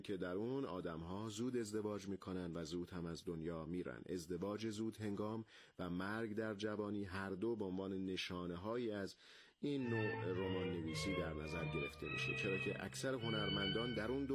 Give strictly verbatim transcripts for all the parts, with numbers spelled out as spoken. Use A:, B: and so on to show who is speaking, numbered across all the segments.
A: که در اون آدم‌ها زود ازدواج میکنن و زود هم از دنیا میرن. ازدواج زود هنگام و مرگ در جوانی هر دو به عنوان نشانه‌هایی از این نوع رمان نویسی در نظر گرفته میشه، چرا که اکثر هنرمندان در اون دو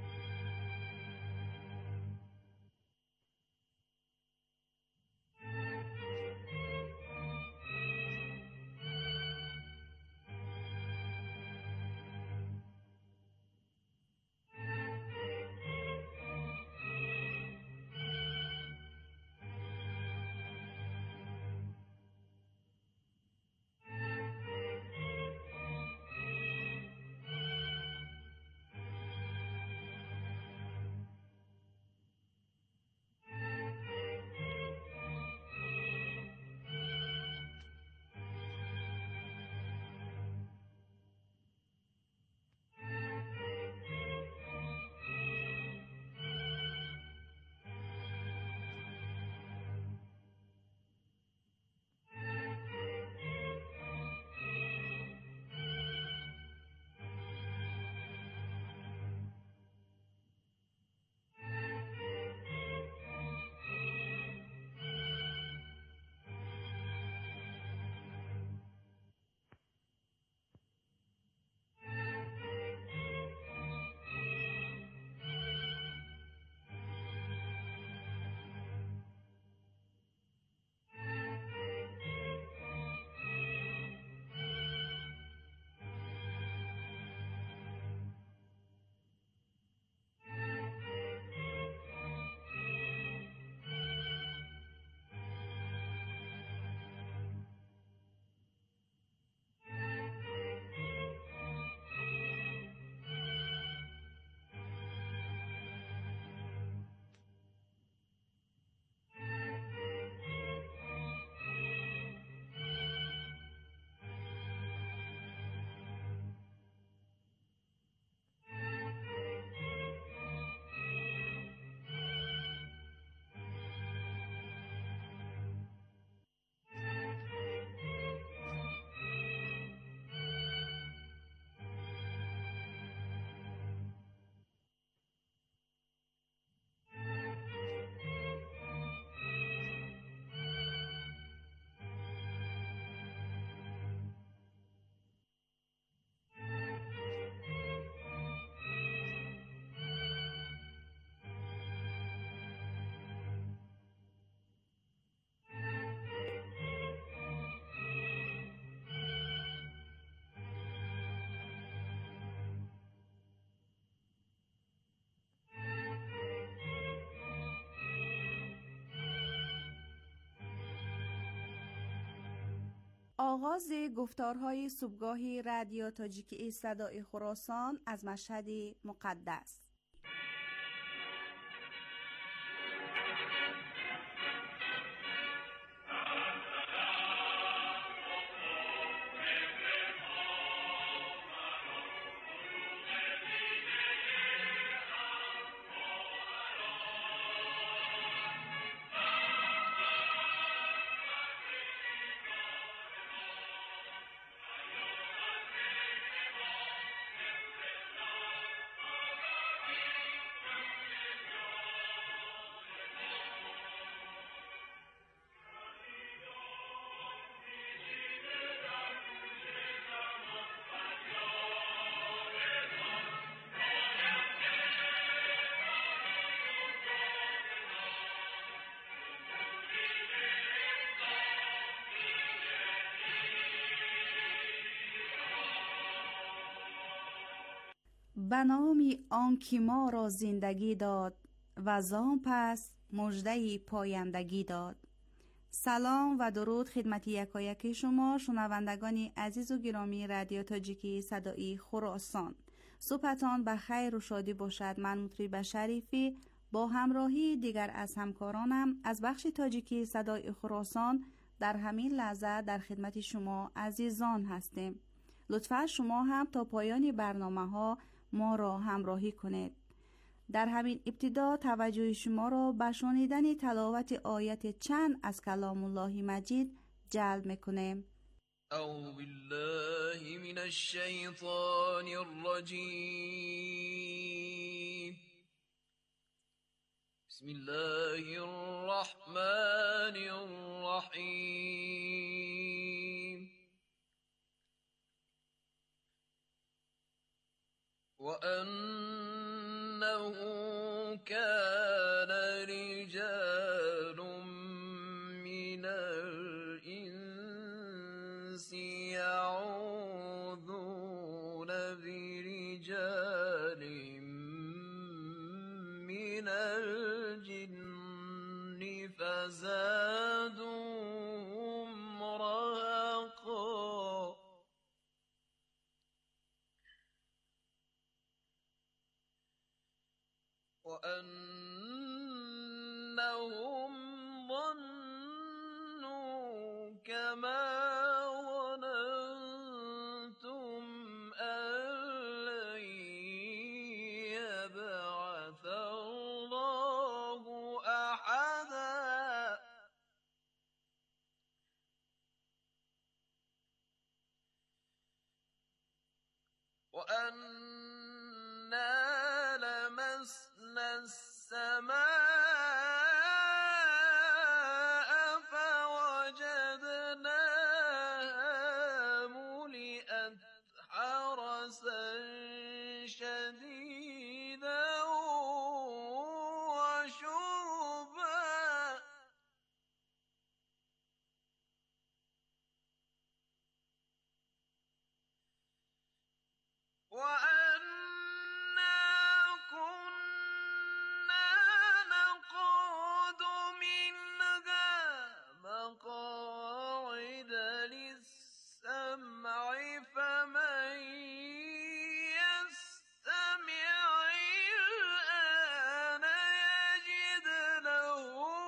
B: آغاز گفتارهای صبحگاهی رادیو تاجیکی صدای خراسان از مشهد مقدس. به نامی آن که ما را زندگی داد و زان پس مژده پایندگی داد. سلام و درود خدمت یکایک شما شنوندگان عزیز و گرامی رادیو تاجیکی صدای خراسان. صبحتان به خیر و شادی باشد. من مطرب شریفی با همراهی دیگر از همکارانم از بخش تاجیکی صدای خراسان در همین لحظه در خدمت شما عزیزان هستیم. لطفا شما هم تا پایان برنامه ها ما را همراهی کنید. در همین ابتدا توجه شما را به شنیدن تلاوت آیت چند از کلام الله مجید جلب میکنیم.
C: اعوذ بالله من الشیطان الرجیم. بسم الله الرحمن الرحيم. وأنه كان رجال من الإنس يعوذون برجال من الجن فزادوهم رهقا. وأنهم ظنوا كما ظننتم أن لن يبعث الله أحدا. وأنا لمسنا السماء فوجدناها ملئت حرسا شديدا وشهبا. وأنا كنا نقعد منها مقاعد للسمع فمن يستمع الآن يجد له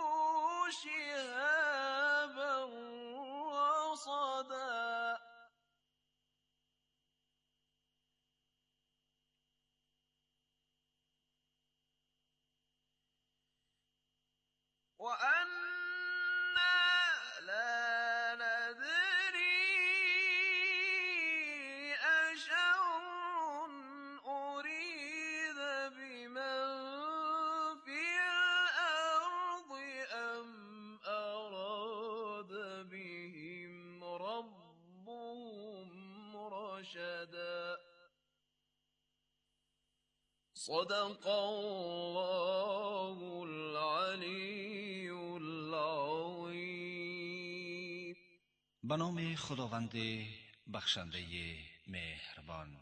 C: شهابا رصدا. وأنا لا ندري أشر أريد بمن في الأرض أم أراد بهم ربهم رشدا. صدق الله العلی العظیم.
D: به نام خداوند بخشنده مهربان.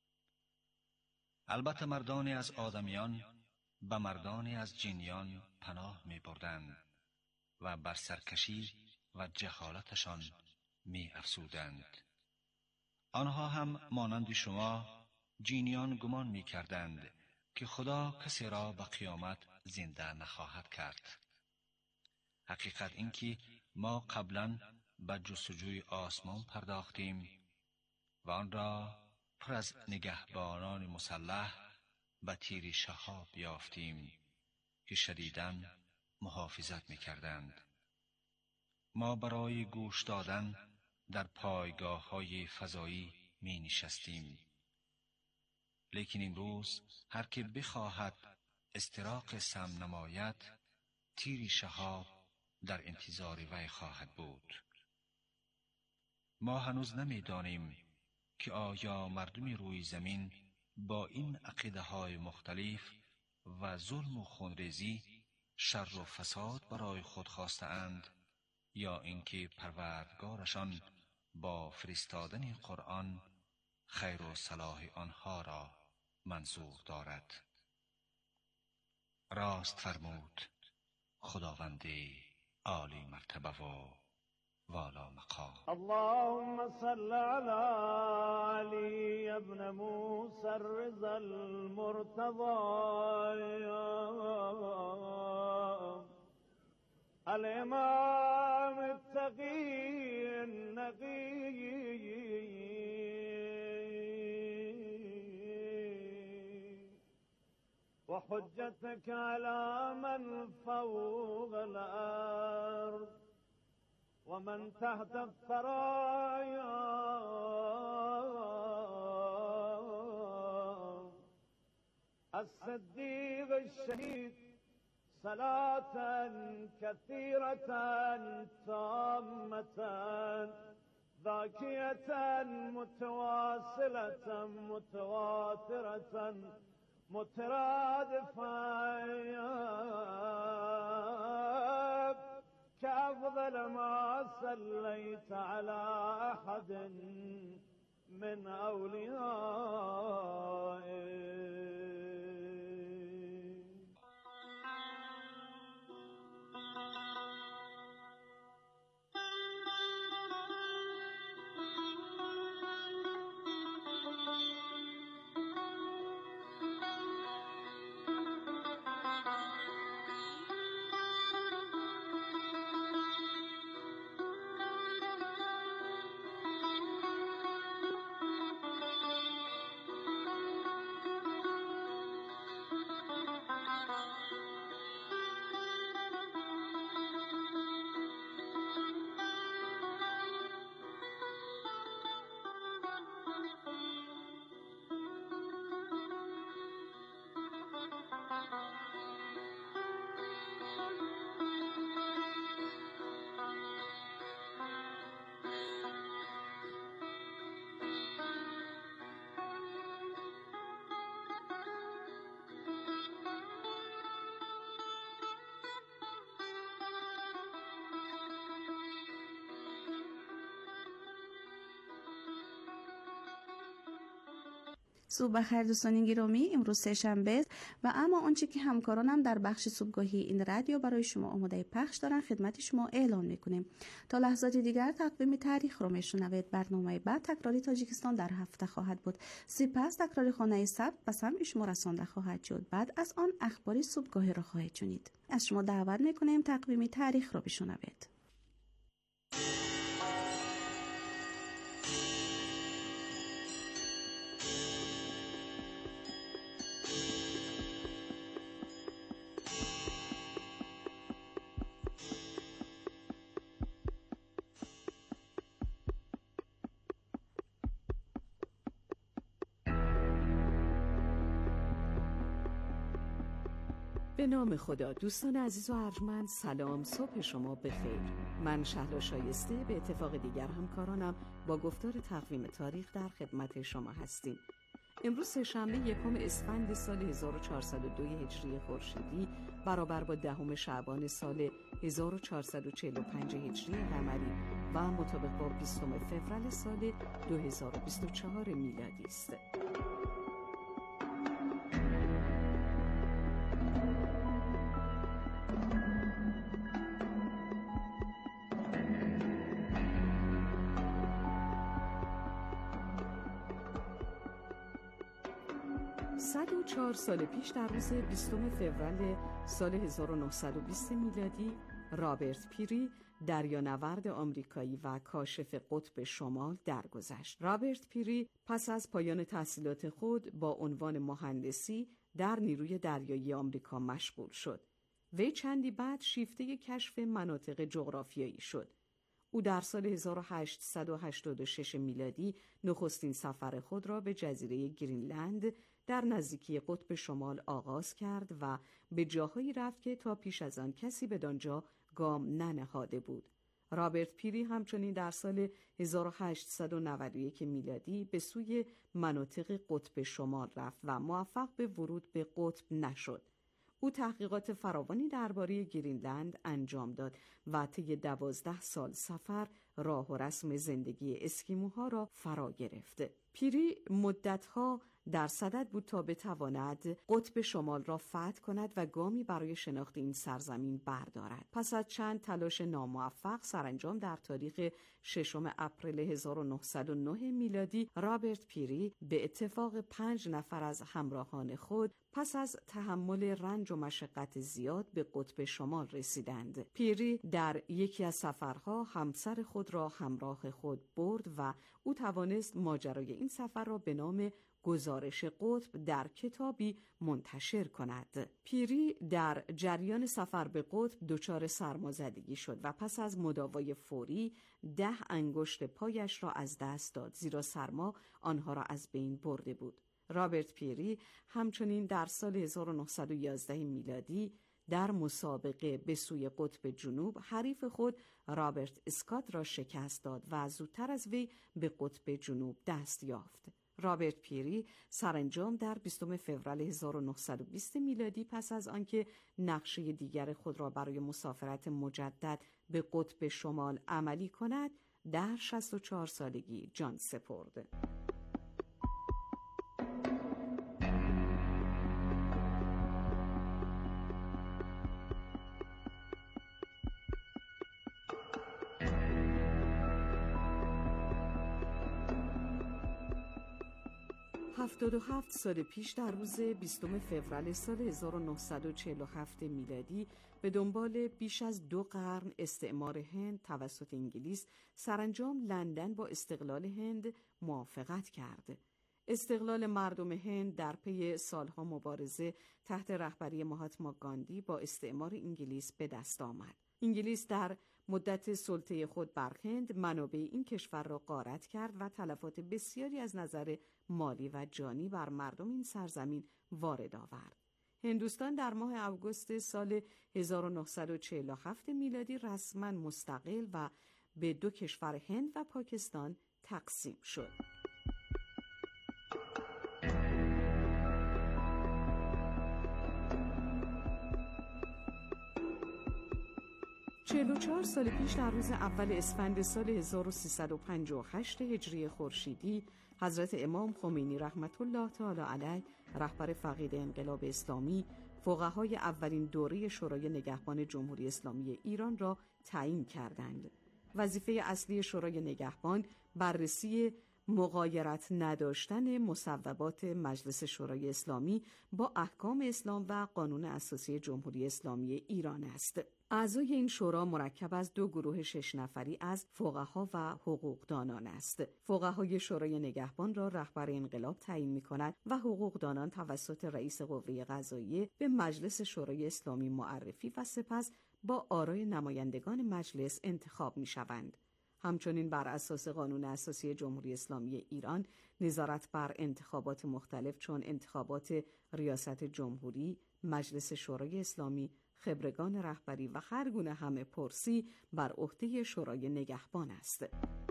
D: البته مردانی از آدمیان به مردانی از جنیان پناه می بردند و بر سرکشی و جهالتشان می افزودند. آنها هم مانند شما جنیان گمان می کردند که خدا کسی را به قیامت زنده نخواهد کرد. حقیقت این که ما قبلا به جستجوی آسمان پرداختیم و آن را پر از نگهبانان مسلح به تیر شهاب یافتیم که شدیداً محافظت می کردند. ما برای گوش دادن در پایگاه های فضایی می نشستیم. لیکن امروز هر که بخواهد استراق سم نماید، تیر شهاب در انتظار وی خواهد بود. ما هنوز نمی دانیم که آیا مردم روی زمین با این عقیده های مختلف و ظلم و خونریزی شر و فساد برای خود خواسته اند یا اینکه پروردگارشان با فرستادن قرآن خیر و صلاح آنها را منظور دارد. راست فرمود خداوند عالی مرتبه و والا مقام.
E: اللهم صل على علي ابن موسى الرضا المرتضى الإمام التقي النقي وحجتك على من فوق الأرض ومن تحت الثرايا الصديق الشهيد صلاة كثيرة تامة ذاكية متواصلة متواترة مترادفة كأفضل ما صليت على أحد من أوليائك.
B: صبح بخیر دوستان گرامی، امروز سه شنبه و اما آنچه که همکارانم در بخش صبحگاهی این رادیو برای شما آماده پخش دارن خدمت شما اعلام میکنیم. تا لحظات دیگر تقویم تاریخ رو میشنوید. برنامه بعد تکراری تاجیکستان در هفته خواهد بود. سپس تکراری خانه ثبت و سمع شما رسانده خواهد شد. بعد از آن اخباری صبحگاهی را خواهید شنید. از شما دعوت میکنیم تقویم تاریخ رو بشنوید.
F: به نام خدا. دوستان عزیز و ارجمند، سلام، صبح شما بخیر. من شهلا شایسته به اتفاق دیگر همکارانم با گفتار تقویم تاریخ در خدمت شما هستیم. امروز سه‌شنبه یکم اسفند سال هزار و چهارصد و دو هجری خورشیدی برابر با دهم شعبان سال هزار و چهارصد و چهل و پنج هجری قمری و مطابق با بیستم فوریه سال دو هزار و بیست و چهار میلادی است. صد و چهار سال پیش در روز بیستم فوریه سال هزار و نهصد و بیست میلادی رابرت پیری دریانورد آمریکایی و کاشف قطب شمال درگذشت. رابرت پیری پس از پایان تحصیلات خود با عنوان مهندسی در نیروی دریایی آمریکا مشغول شد. وی چندی بعد شیفته کشف مناطق جغرافیایی شد. او در سال هزار و هشتصد و هشتاد و شش میلادی نخستین سفر خود را به جزیره گرینلند در نزدیکی قطب شمال آغاز کرد و به جاهایی رفت که تا پیش از آن کسی بدانجا گام ننهاده بود. رابرت پیری همچنین در سال هزار و هشتصد و نود و یک میلادی به سوی مناطق قطب شمال رفت و موفق به ورود به قطب نشد. او تحقیقات فراوانی درباره گرینلند انجام داد و طی دوازده سال سفر راه و رسم زندگی اسکیموها را فرا گرفت. پیری مدتها در صدد بود تا بتواند قطب شمال را فتح کند و گامی برای شناخت این سرزمین بردارد. پس از چند تلاش ناموفق سرانجام در تاریخ ششم اپریل هزار و نهصد و نه میلادی رابرت پیری به اتفاق پنج نفر از همراهان خود پس از تحمل رنج و مشقت زیاد به قطب شمال رسیدند. پیری در یکی از سفرها همسر خود را همراه خود برد و او توانست ماجرای این سفر را به نام گزارش قطب در کتابی منتشر کند. پیری در جریان سفر به قطب دچار سرمازدگی شد و پس از مداوای فوری ده انگشت پایش را از دست داد، زیرا سرما آنها را از بین برده بود. رابرت پیری همچنین در سال هزار و نهصد و یازده میلادی در مسابقه به سوی قطب جنوب حریف خود رابرت اسکات را شکست داد و زودتر از وی به قطب جنوب دست یافت. رابرت پیری سرانجام در بیستم فوریه هزار و نهصد و بیست میلادی پس از آنکه نقشه دیگر خود را برای مسافرت مجدد به قطب شمال عملی کند، در شصت و چهار سالگی جان سپرد. هفتاد و هفت سال پیش در روز بیستم فوریه سال هزار و نهصد و چهل و هفت میلادی به دنبال بیش از دو قرن استعمار هند توسط انگلیس سرانجام لندن با استقلال هند موافقت کرد. استقلال مردم هند در پی سالها مبارزه تحت رهبری مهاتما گاندی با استعمار انگلیس به دست آمد. انگلیس در مدت سلطه خود بر هند منابع این کشور را غارت کرد و تلفات بسیاری از نظر مالی و جانی بر مردم این سرزمین وارد آورد. هندوستان در ماه اوگوست سال هزار و نهصد و چهل و هفت میلادی رسما مستقل و به دو کشور هند و پاکستان تقسیم شد. چهل و چهار سال پیش در روز اول اسفند سال هزار و سیصد و پنجاه و هشت هجری خورشیدی حضرت امام خمینی رحمت الله تعالی علیه رهبر فقید انقلاب اسلامی فقهای اولین دوره شورای نگهبان جمهوری اسلامی ایران را تعیین کردند. وظیفه اصلی شورای نگهبان بررسی مغایرت نداشتن مصوبات مجلس شورای اسلامی با احکام اسلام و قانون اساسی جمهوری اسلامی ایران است. اعضای این شورا مرکب از دو گروه شش نفری از فقها و حقوقدانان است. فقهای شورای نگهبان را رهبر انقلاب تعیین می‌کند و حقوقدانان توسط رئیس قوه قضاییه به مجلس شورای اسلامی معرفی و سپس با آرای نمایندگان مجلس انتخاب می‌شوند. همچنین بر اساس قانون اساسی جمهوری اسلامی ایران نظارت بر انتخابات مختلف چون انتخابات ریاست جمهوری، مجلس شورای اسلامی، خبرگان رهبری و هر گونه همه پرسی بر عهده شورای نگهبان است.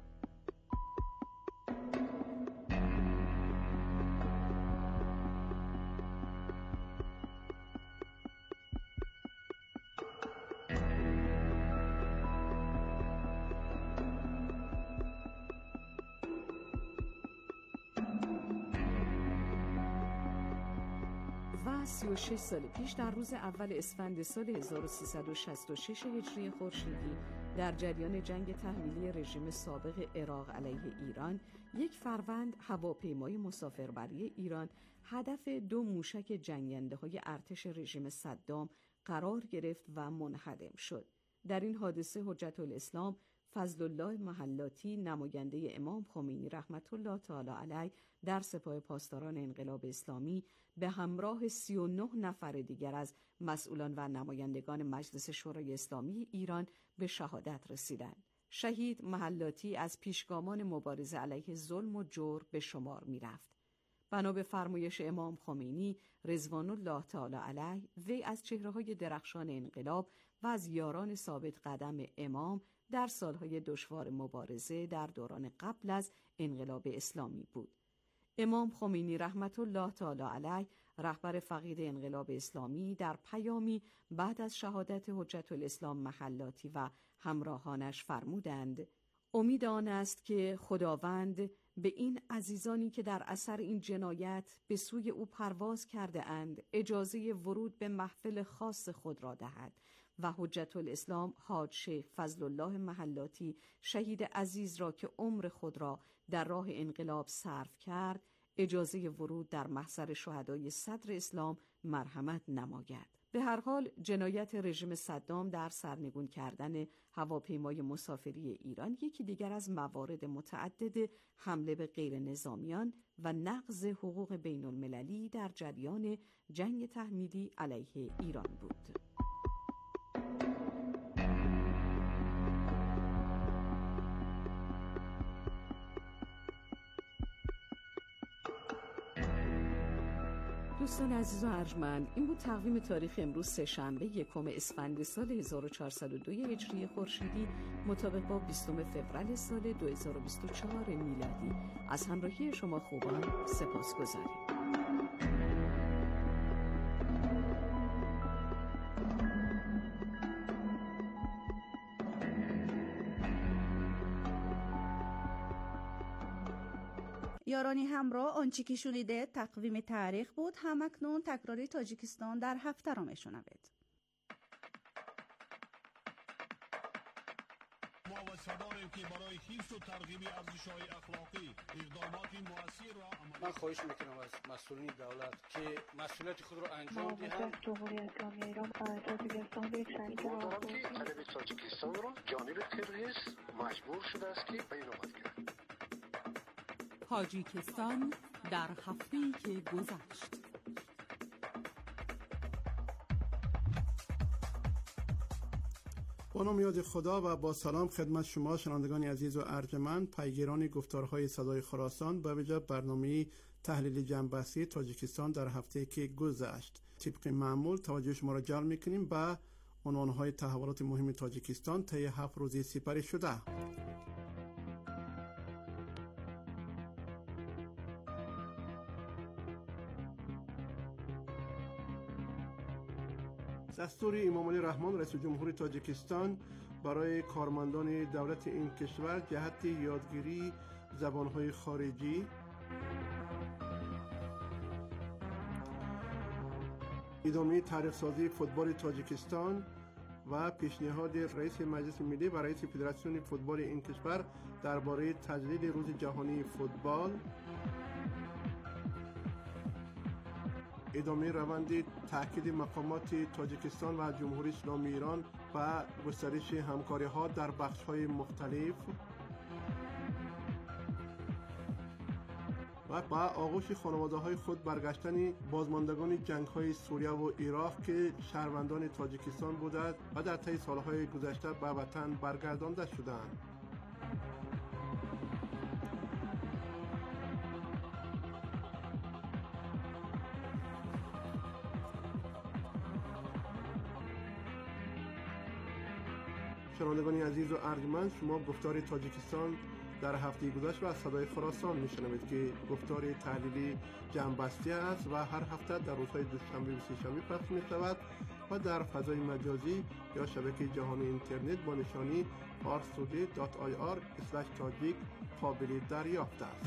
F: سی و شش سال پیش در روز اول اسفند سال هزار و سیصد و شصت و شش هجری خورشیدی در جریان جنگ تحمیلی رژیم سابق عراق علیه ایران، یک فروند هواپیمای مسافربری ایران هدف دو موشک جنگنده‌های ارتش رژیم صدام قرار گرفت و منهدم شد. در این حادثه حجت الاسلام فضل الله محلاتی نماینده امام خمینی رحمت الله تعالی علیه در سپاه پاسداران انقلاب اسلامی به همراه سی و نه نفر دیگر از مسئولان و نمایندگان مجلس شورای اسلامی ایران به شهادت رسیدند. شهید محلاتی از پیشگامان مبارزه علیه ظلم و جور به شمار می رفت. بنا به فرمایش امام خمینی رضوان الله تعالی علیه، وی از چهره‌های درخشان انقلاب و از یاران ثابت قدم امام در سالهای دشوار مبارزه در دوران قبل از انقلاب اسلامی بود. امام خمینی رحمت الله تعالی علیه رهبر فقید انقلاب اسلامی در پیامی بعد از شهادت حجت الاسلام محلاتی و همراهانش فرمودند: امید آن است که خداوند به این عزیزانی که در اثر این جنایت به سوی او پرواز کرده اند اجازه ورود به محفل خاص خود را دهد و حجت الاسلام حاج شیخ فضل الله محلاتی شهید عزیز را که عمر خود را در راه انقلاب صرف کرد اجازه ورود در محضر شهدای صدر اسلام مرحمت نماید. به هر حال جنایت رژیم صدام در سرنگون کردن هواپیمای مسافری ایران یکی دیگر از موارد متعدد حمله به غیر نظامیان و نقض حقوق بین المللی در جریان جنگ تحمیلی علیه ایران بود. دوستان دوستان عزیز و ارجمند، این بود تقویم تاریخ امروز سه‌شنبه یکم اسفند سال هزار و چهارصد و دو هجری خورشیدی مطابق با بیستم فوریه سال دو هزار و بیست و چهار میلادی. از همراهی شما خوبان سپاسگزاریم.
B: یارانی همراه، آنچه که شنیده تقویم تاریخ بود. همکنون تکراری تاجیکستان در هفته را میشنوید.
G: ما و سباریم که برای حفظ و ترغیب ارزش‌های اخلاقی اقدامات مؤثر را عمل.
H: من خواهش میکنم از مسئولین دولت که مسئولیت خود را انجام دهند.
I: جمهوری اسلامی ایران و تاجیکستان به یک شریک
J: که عرب تاجیکستان را جانب تروریسم مجبور شده است که بیانات کرد.
F: تاجیکستان در هفته‌ای که گذشت.
K: با نام یاد خدا و با سلام خدمت شما شنوندگان عزیز و ارجمند، پیگیران گفتارهای صدای خراسان، به ویژه برنامه تحلیل جنبستی تاجیکستان در هفته‌ای که گذشت. طبق معمول توجه شما را جلب می‌کنیم به عنوان‌های تحولات مهم تاجیکستان طی هفت روزی سپری شده. دستور امامعلی رحمان رئیس جمهوری تاجیکستان برای کارمندان دولت این کشور جهت یادگیری زبانهای خارجی، ادامه تاریخ سازی فوتبال تاجیکستان و پیشنهاد رئیس مجلس ملی و رئیس فدراسیون فوتبال این کشور درباره تجدید روز جهانی فوتبال، ادامه روند تأکید مقامات تاجیکستان و جمهوری اسلامی ایران و گسترش همکاری ها در بخش های مختلف و با آغوش خانواده های خود برگشتن بازماندگان جنگ های سوریه و عراق که شهروندان تاجیکستان بودند و در طی سالهای گذشته به وطن برگردانده شدند. شنوندگان عزیز و ارجمند، شما گفتار تاجیکستان در هفته گذشته و از صدای خراسان میشنوید که گفتار تحلیلی جنبستی است و هر هفته در روزهای دوشنبه و سه‌شنبه پخش می‌شود و در فضای مجازی یا شبکه جهانی اینترنت با نشانی آرسودی دات آی آر اسلش تاجیک قابل دریافت است.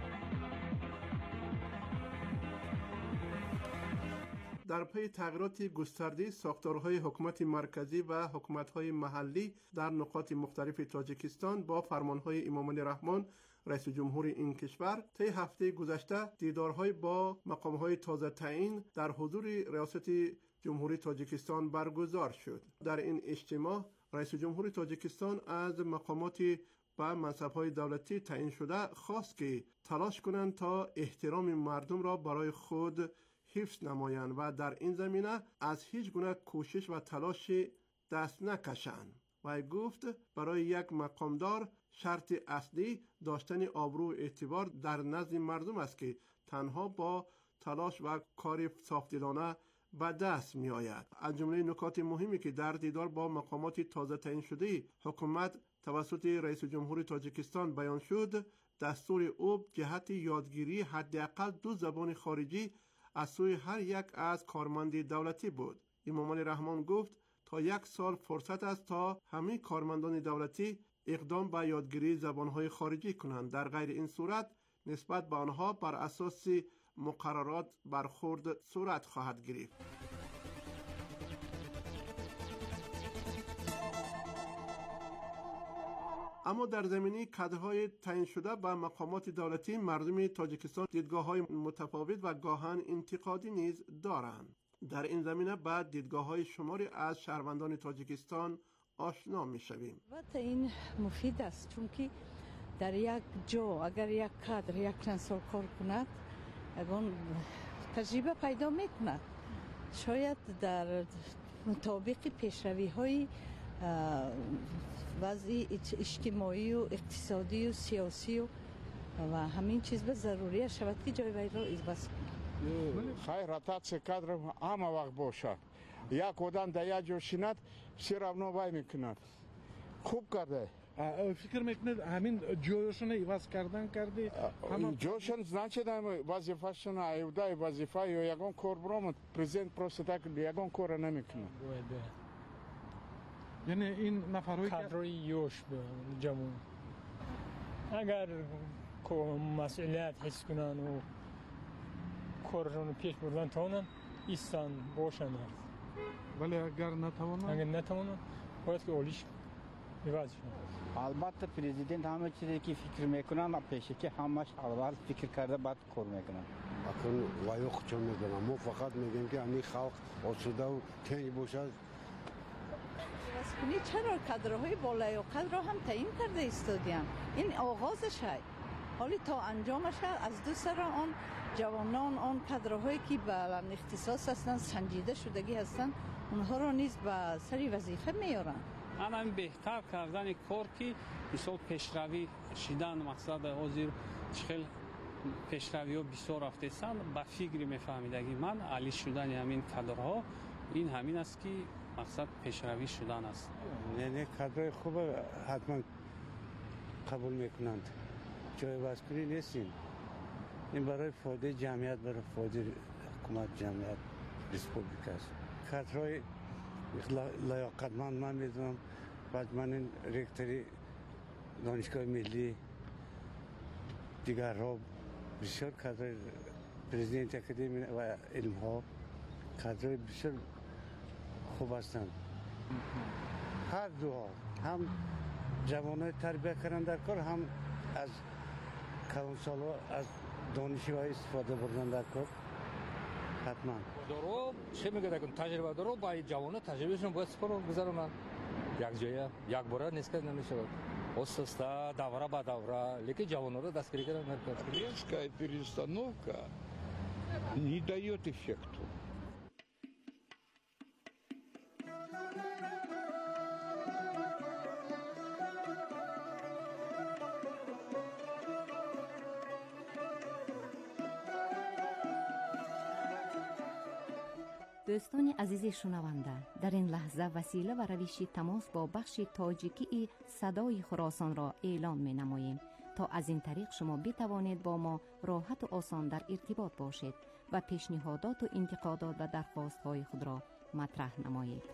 K: در پی تغییرات گسترده ساختارهای حکومت مرکزی و حکومت‌های محلی در نقاط مختلف تاجیکستان با فرمانهای امامعلی رحمان رئیس جمهور این کشور طی هفته گذشته دیدارهای با مقام‌های تازه تعیین در حضور ریاست جمهوری تاجیکستان برگزار شد. در این اجتماع رئیس جمهور تاجیکستان از مقامات و منصب‌های دولتی تعیین شده خواست که تلاش کنند تا احترام مردم را برای خود حفظ نمایند و در این زمینه از هیچ گونه کوشش و تلاش دست نکشند. و گفت برای یک مقامدار شرط اصلی داشتن آبرو و اعتبار در نزد مردم است که تنها با تلاش و کار صافدلانه به دست می آید. از جمله نکات مهمی که در دیدار با مقامات تازه تعیین شده حکومت توسط رئیس جمهور تاجیکستان بیان شد، دستور او جهت یادگیری حداقل دو زبان خارجی از سوی هر یک از کارمند دولتی بود. امامعلی رحمان گفت تا یک سال فرصت است تا همه کارمندان دولتی اقدام به یادگیری زبانهای خارجی کنند. در غیر این صورت نسبت به آنها بر اساس مقررات برخورد صورت خواهد گرفت. اما در زمینه کادرهای تعیین شده به مقامات دولتی مردم تاجیکستان دیدگاه‌های متفاوت و گاهن انتقادی نیز دارند. در این زمینه بعد دیدگاه‌های شماری از شهروندان تاجیکستان آشنا می‌شویم.
L: البته این مفید است چون که در یک جا اگر یک کادر یک چند سال کار کند اگر تجربه پیدا می‌کند، شاید در مطابق پیشروی‌های وضع اجتماعی و اقتصادی و سیاسی و, و همین چیز به ضروری شود که جای وی را بس
M: خیر راتация кадров همه وقت باشه. یک آدم در یک جا شیند все равно وای میکند. خوب کرده.
N: فکر میکنید همین جوشون عوض کردن کرده؟
M: جوشون значит وظیفه‌شون ایوده وظیفه یا یگان کار برام پرزیدنت просто так یگان کار نمیکنه.
N: یعنی این نفرایی
O: کادرای یوش جمع اگر مسئولیت حس کنن و کارشون پیش بردن تونن ایستان باشن.
N: ولی اگر نتوانن
O: اگر نتوانن باید که اولیش عوض شن.
P: البته پرزیدنت همه چیزی که فکر میکنن پیشه که همش اول فکر کرده بعد کار میکنن.
Q: اکنون لایق چون میدونم ما فقط میگیم که همین خلق آسوده و تنگ باشد.
L: رسمی چرا کادرهای بالای و قدر هم تعیین کرده ایستادیم؟ این آغازش هست. حالی تا انجامش از دو سر آن جوانان آن کادرهایی که به اختصاص هستند سنجیده شدگی هستند اونها را نیز به سری وظیفه میارن.
R: همین بهتر کردن کار که بسیار پیشروی شدن مقصد حاضر چخیل پیشروی ها بسیار رفته سن به فکر میفهمیدگی من علی شدن همین کادرها این همین است که مقصد پیشروی شدن است.
Q: نه نه کادرهای خوب حتما قبول میکنند. جای واسپری نیستیم. این برای فایده جمعیت برای فایده حکومت جمعیت ریسپوبلیک است. کادرهای لایقتمند من میدونم. بعد من این رکتری دانشگاه ملی دیگر ها بسیار کادر پرزیدنت اکادمی و علم ها کادرهای بسیار خوب هستند. هر دو هم جوانای تربیت کردن در کار هم از کلانسال ها از دانشگاه استفاده بردن در کار حتما.
S: دارو چه میگه که تجربه دارو با جوانان تجربهشون باید سپارو بذارن یک جایی یک بار نیست که نمیشه. Остаста давра ба давра, леки джавонора дастгирӣ кардан накард.
M: Резкая перестановка не дает эффекту.
T: دوستان عزیز شنونده، در این لحظه وسیله و روش تماس با بخش تاجیکی صدای خراسان را اعلام می نماییم تا از این طریق شما بتوانید با ما راحت و آسان در ارتباط باشید و پیشنهادات و انتقادات و درخواست های خود را مطرح نمایید.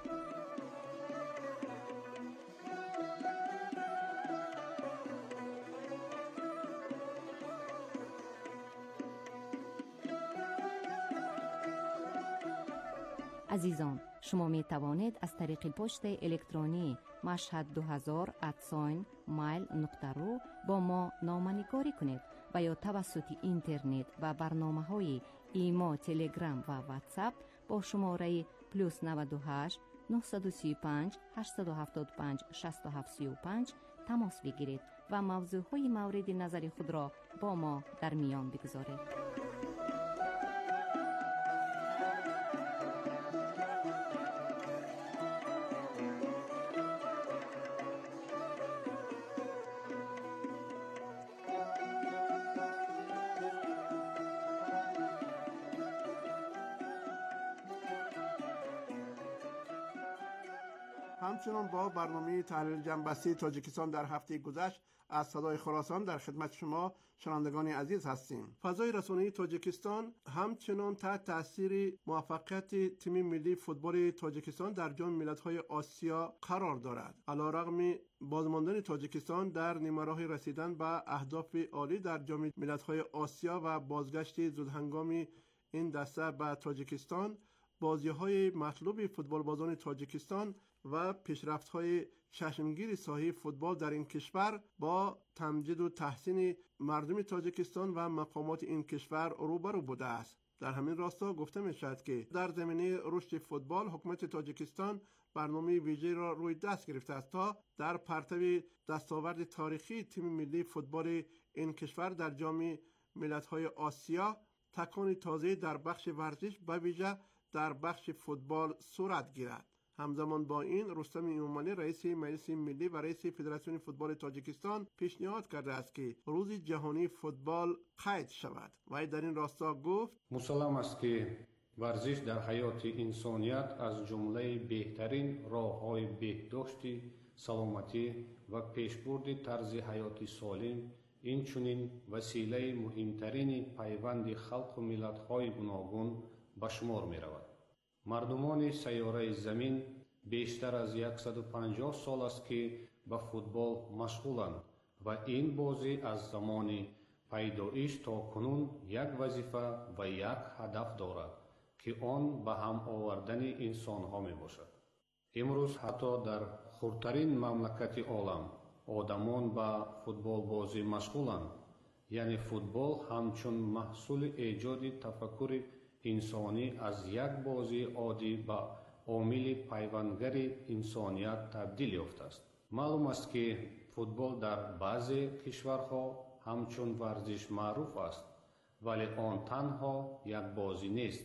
T: عزیزان، شما می توانید از طریق پست الکترونی مشهد دو هزار ات مایل نقطه رو با ما نامه‌نگاری کنید و یا توسط اینترنت و برنامه های ایما، تلگرام و واتساپ با شماره پلوس نود و هشت نه سه پنج هشت هفت پنج شش هفت سه پنج تماس بگیرید و موضوع های مورد نظر خود را با ما در میان بگذارید.
K: همچنان با برنامه تحلیل جنبسته تاجیکستان در هفته گذشت از صدای خراسان در خدمت شما شنوندگان عزیز هستیم. فضای رسانه‌ای تاجیکستان همچنان تحت تاثیر موفقیت تیم ملی فوتبال تاجیکستان در جام ملت‌های آسیا قرار دارد. علیرغم بازماندن تاجیکستان در نیمه‌راه رسیدن به اهداف عالی در جام ملت‌های آسیا و بازگشت زودهنگام این دسته به تاجیکستان، بازی‌های مطلوب فوتبالبازان تاجیکستان و پیشرفت‌های چشمگیر ساحه فوتبال در این کشور با تمجید و تحسین مردم تاجیکستان و مقامات این کشور روبرو بوده است. در همین راستا گفته می‌شود که در زمینه رشد فوتبال حکومت تاجیکستان برنامه ویژه را روی دست گرفته است تا در پرتو دستاورد تاریخی تیم ملی فوتبال این کشور در جام ملت‌های آسیا تکان تازه در بخش ورزش به ویژه در بخش فوتبال صورت گیرد. همزمان با این رستم ایمانی رئیس مجلس ملی و رئیس فدراسیون فوتبال تاجیکستان پیشنهاد کرده است که روز جهانی فوتبال قید شود. وی در این راستا گفت
U: مسلم است که ورزش در حیات انسانیت از جمله بهترین راه‌های بهداشت سلامتی و پیشبرد طرز حیات سالم، اینچنین وسیله مهمترین پیوند خلق و ملت‌های گوناگون به شمار می‌رود. مردمان سیاره زمین بیشتر از صد و پنجاه سال است که به فوتبال مشغولند و این بازی از زمان پیدایش تا کنون یک وظیفه و یک هدف دارد که آن به هم آوردن انسان‌ها میباشد. امروز حتی در خردترین مملکت عالم آدمان به فوتبال بازی مشغولند. یعنی فوتبال همچون محصول ایجاد تفکر انسانی از یک بازی عادی به عامل پیوندگر انسانیت تبدیل یافته است. معلوم است که فوتبال در بعضی کشورها همچون ورزش معروف است، ولی آن تنها یک بازی نیست.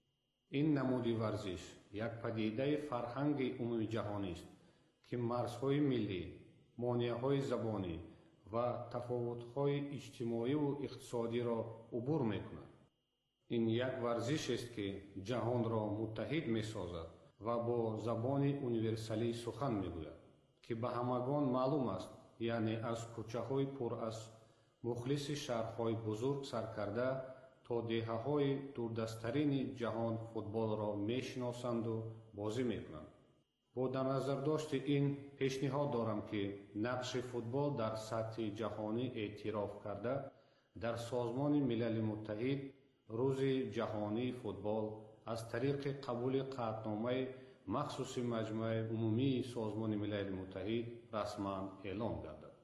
U: این نمود ورزش یک پدیده فرهنگ عمومی جهانی است که مرزهای ملی، مانع‌های زبانی و تفاوت‌های اجتماعی و اقتصادی را عبور می‌کند. این یک ورزش است که جهان را متحد می‌سازد و با زبان یونیورسالی سخن می‌گوید که به همگان معلوم است، یعنی از کوچه‌های پر از مخلص شهرهای بزرگ سر کرده تا دهه‌های دوردستترین جهان فوتبال را می‌شناسند و بازی می‌کنند. با در نظر داشت این پیشنهاد دارم که نقش فوتبال در سطح جهانی اعتراف کرده در سازمان ملل متحد روز جهانی فوتبال از طریق قبول قطعنامه مخصوص مجمع عمومی سازمان ملل متحد رسما اعلام گردد.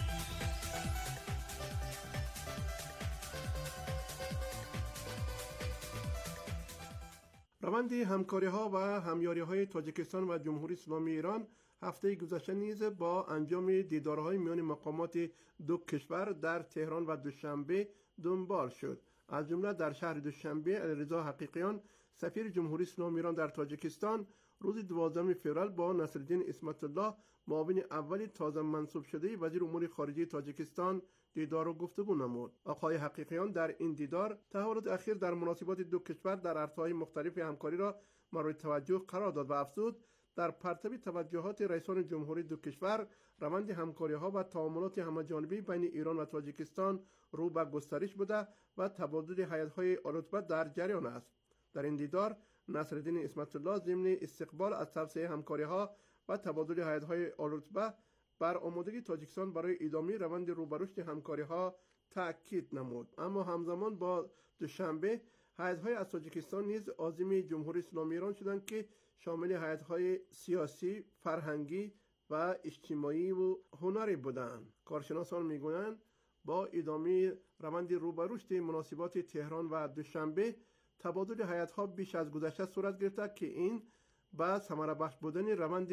K: روند همکاری‌ها و همیاری‌های تاجیکستان و جمهوری اسلامی ایران هفته گذشته نیز با انجام دیدارهای میان مقامات دو کشور در تهران و دوشنبه دنبال شد. از جمله در شهر دوشنبه علیرضا حقیقیان سفیر جمهوری اسلامی ایران در تاجیکستان روز دوازدهم فوریه با نصرالدین اسمت الله معاون اول تازه منصوب شده وزیر امور خارجه تاجیکستان دیدار و گفتگو نمود. آقای حقیقیان در این دیدار تحولات اخیر در مناسبات دو کشور در عرصه‌های مختلف همکاری را مورد توجه قرار داد و افزود در پرتو توجهات رئیسان جمهوری دو کشور روند همکاری‌ها و تعاملات همه‌جانبه بین ایران و تاجیکستان رو به گسترش بوده و تبادل هیئت‌های عالی‌رتبه در جریان است. در این دیدار نصرالدین اسمت الله ضمن استقبال از توسعه همکاری‌ها و تبادل هیئت‌های عالی‌رتبه بر آمادگی تاجیکستان برای ادامه روند رو به رشد همکاری‌ها تأکید نمود. اما همزمان با دوشنبه هیئت‌های از تاجیکستان نیز عازم جمهوری اسلامی ایران شدند که شامل هیئت‌های سیاسی، فرهنگی و اجتماعی و هنری بودند. کارشناسان می‌گویند با ادامه روند رو به رشد مناسبات تهران و دوشنبه تبادل هیئت‌ها بیش از گذشته صورت گرفته که این به ثمره بخش بودن روند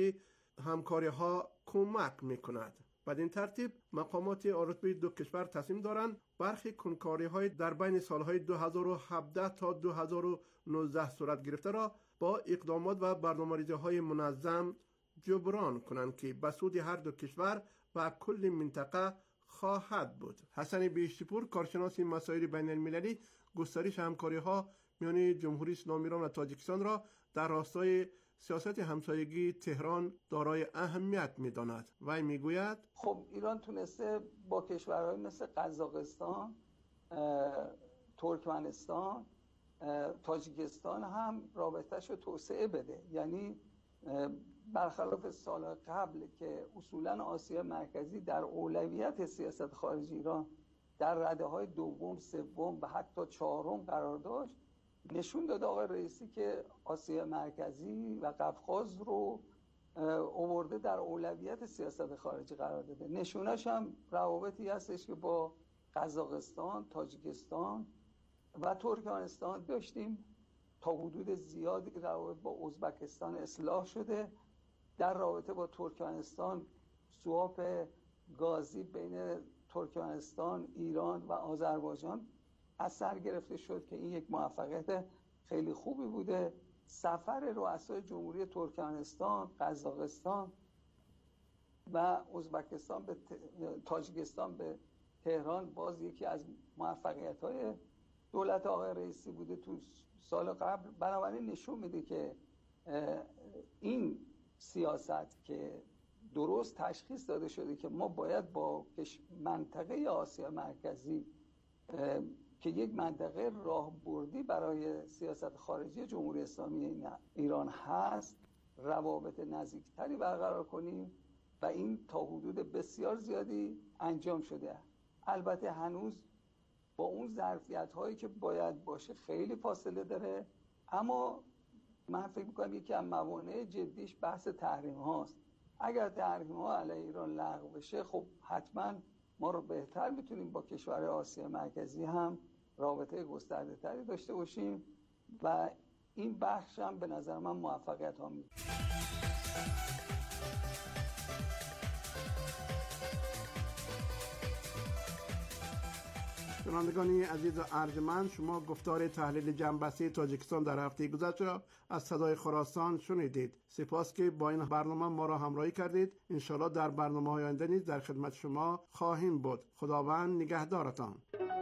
K: همکاری‌ها کمک می‌کند. بدین ترتیب مقامات عالی‌رتبه دو کشور تصمیم دارند برخی کنکاری‌های در بین سال‌های دو هزار و هفده تا دو هزار و نوزده صورت گرفته را با اقدامات و برنامه‌ریزی‌های منظم جبران کنند که به سود هر دو کشور و کل منطقه خواهد بود. حسن بیشتی‌پور کارشناس مسائل بین‌المللی گسترش همکاری‌ها میان جمهوری اسلامی ایران و تاجیکستان را در راستای سیاست همسایگی تهران دارای اهمیت می‌داند. وی میگوید
V: خب ایران تونسته با کشورهای مثل قزاقستان، ترکمنستان، تاجیکستان هم رابطه‌شو توسعه بده. یعنی برخلاف سال قبل که اصولاً آسیا مرکزی در اولویت سیاست خارجی ایران در رده‌های دوم، سوم و حتی چهارم قرار داشت، نشون داد آقای رئیسی که آسیا مرکزی و قفقاز رو آورده در اولویت سیاست خارجی قرار داده. نشونش هم روابطی هستش که با قزاقستان، تاجیکستان و ترکمنستان داشتیم. تا حدود زیادی روابط با ازبکستان اصلاح شده. در رابطه با ترکمنستان سواپ گازی بین ترکمنستان، ایران و آذربایجان اثر گرفته شد که این یک موفقیت خیلی خوبی بوده. سفر رؤسای جمهوری ترکمنستان، قزاقستان و ازبکستان به تاجیکستان به تهران باز یکی از موفقیت‌های دولت آقای رئیسی بوده تو سال قبل. بنابراین نشون میده که این سیاست که درست تشخیص داده شده که ما باید با منطقه آسیا مرکزی که یک منطقه راهبردی برای سیاست خارجی جمهوری اسلامی ایران هست روابط نزدیکتری برقرار کنیم و این تا حدود بسیار زیادی انجام شده. البته هنوز با اون ظرفیت هایی که باید باشه خیلی فاصله داره، اما من فکر میکنم یکی از موانع جدیش بحث تحریم هاست. اگر تحریم ها علیه ایران لغو بشه خب حتما ما رو بهتر میتونیم با کشور آسیا مرکزی هم رابطه گسترده تری داشته باشیم و این بخش هم به نظر من موفقیت ها میده.
K: شنوندگان عزیز و ارجمند، شما گفتار تحلیل جنببسته تاجیکستان در هفته گذشته را از صدای خراسان شنیدید. سپاس که با این برنامه ما را همراهی کردید. انشالله در برنامه‌های آینده نیز در خدمت شما خواهیم بود. خداوند نگهدارتان.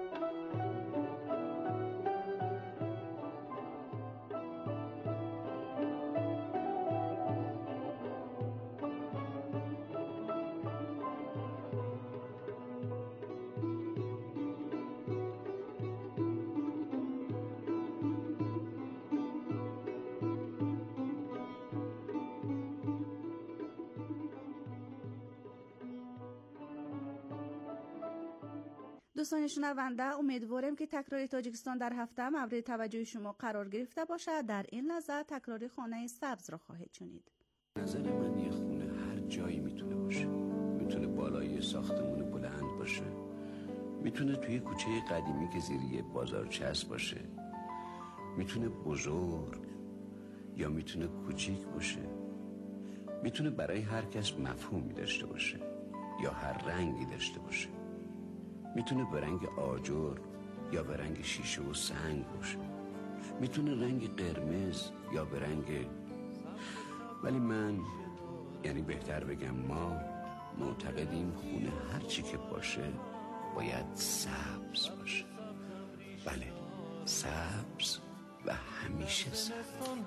B: دوستان شنونده، امیدوارم که تکرار تاجیکستان در هفته مورد توجه شما قرار گرفته باشد. در این لحظه تکرار خانه سبز را خواهید شنید.
A: نظر من یه خونه هر جایی میتونه باشه. میتونه بالای ساختمون بلند باشه، میتونه توی کوچه قدیمی که زیر یه بازارچه است باشه، میتونه بزرگ یا میتونه کوچیک باشه، میتونه برای هر کس مفهومی داشته باشه یا هر رنگی داشته باشه، میتونه به رنگ آجر یا به رنگ شیشه و سنگ باشه، میتونه رنگ قرمز یا به رنگ، ولی من، یعنی بهتر بگم ما، معتقدیم خونه هر چی که باشه باید سبز باشه. بله، سبز و همیشه سبز.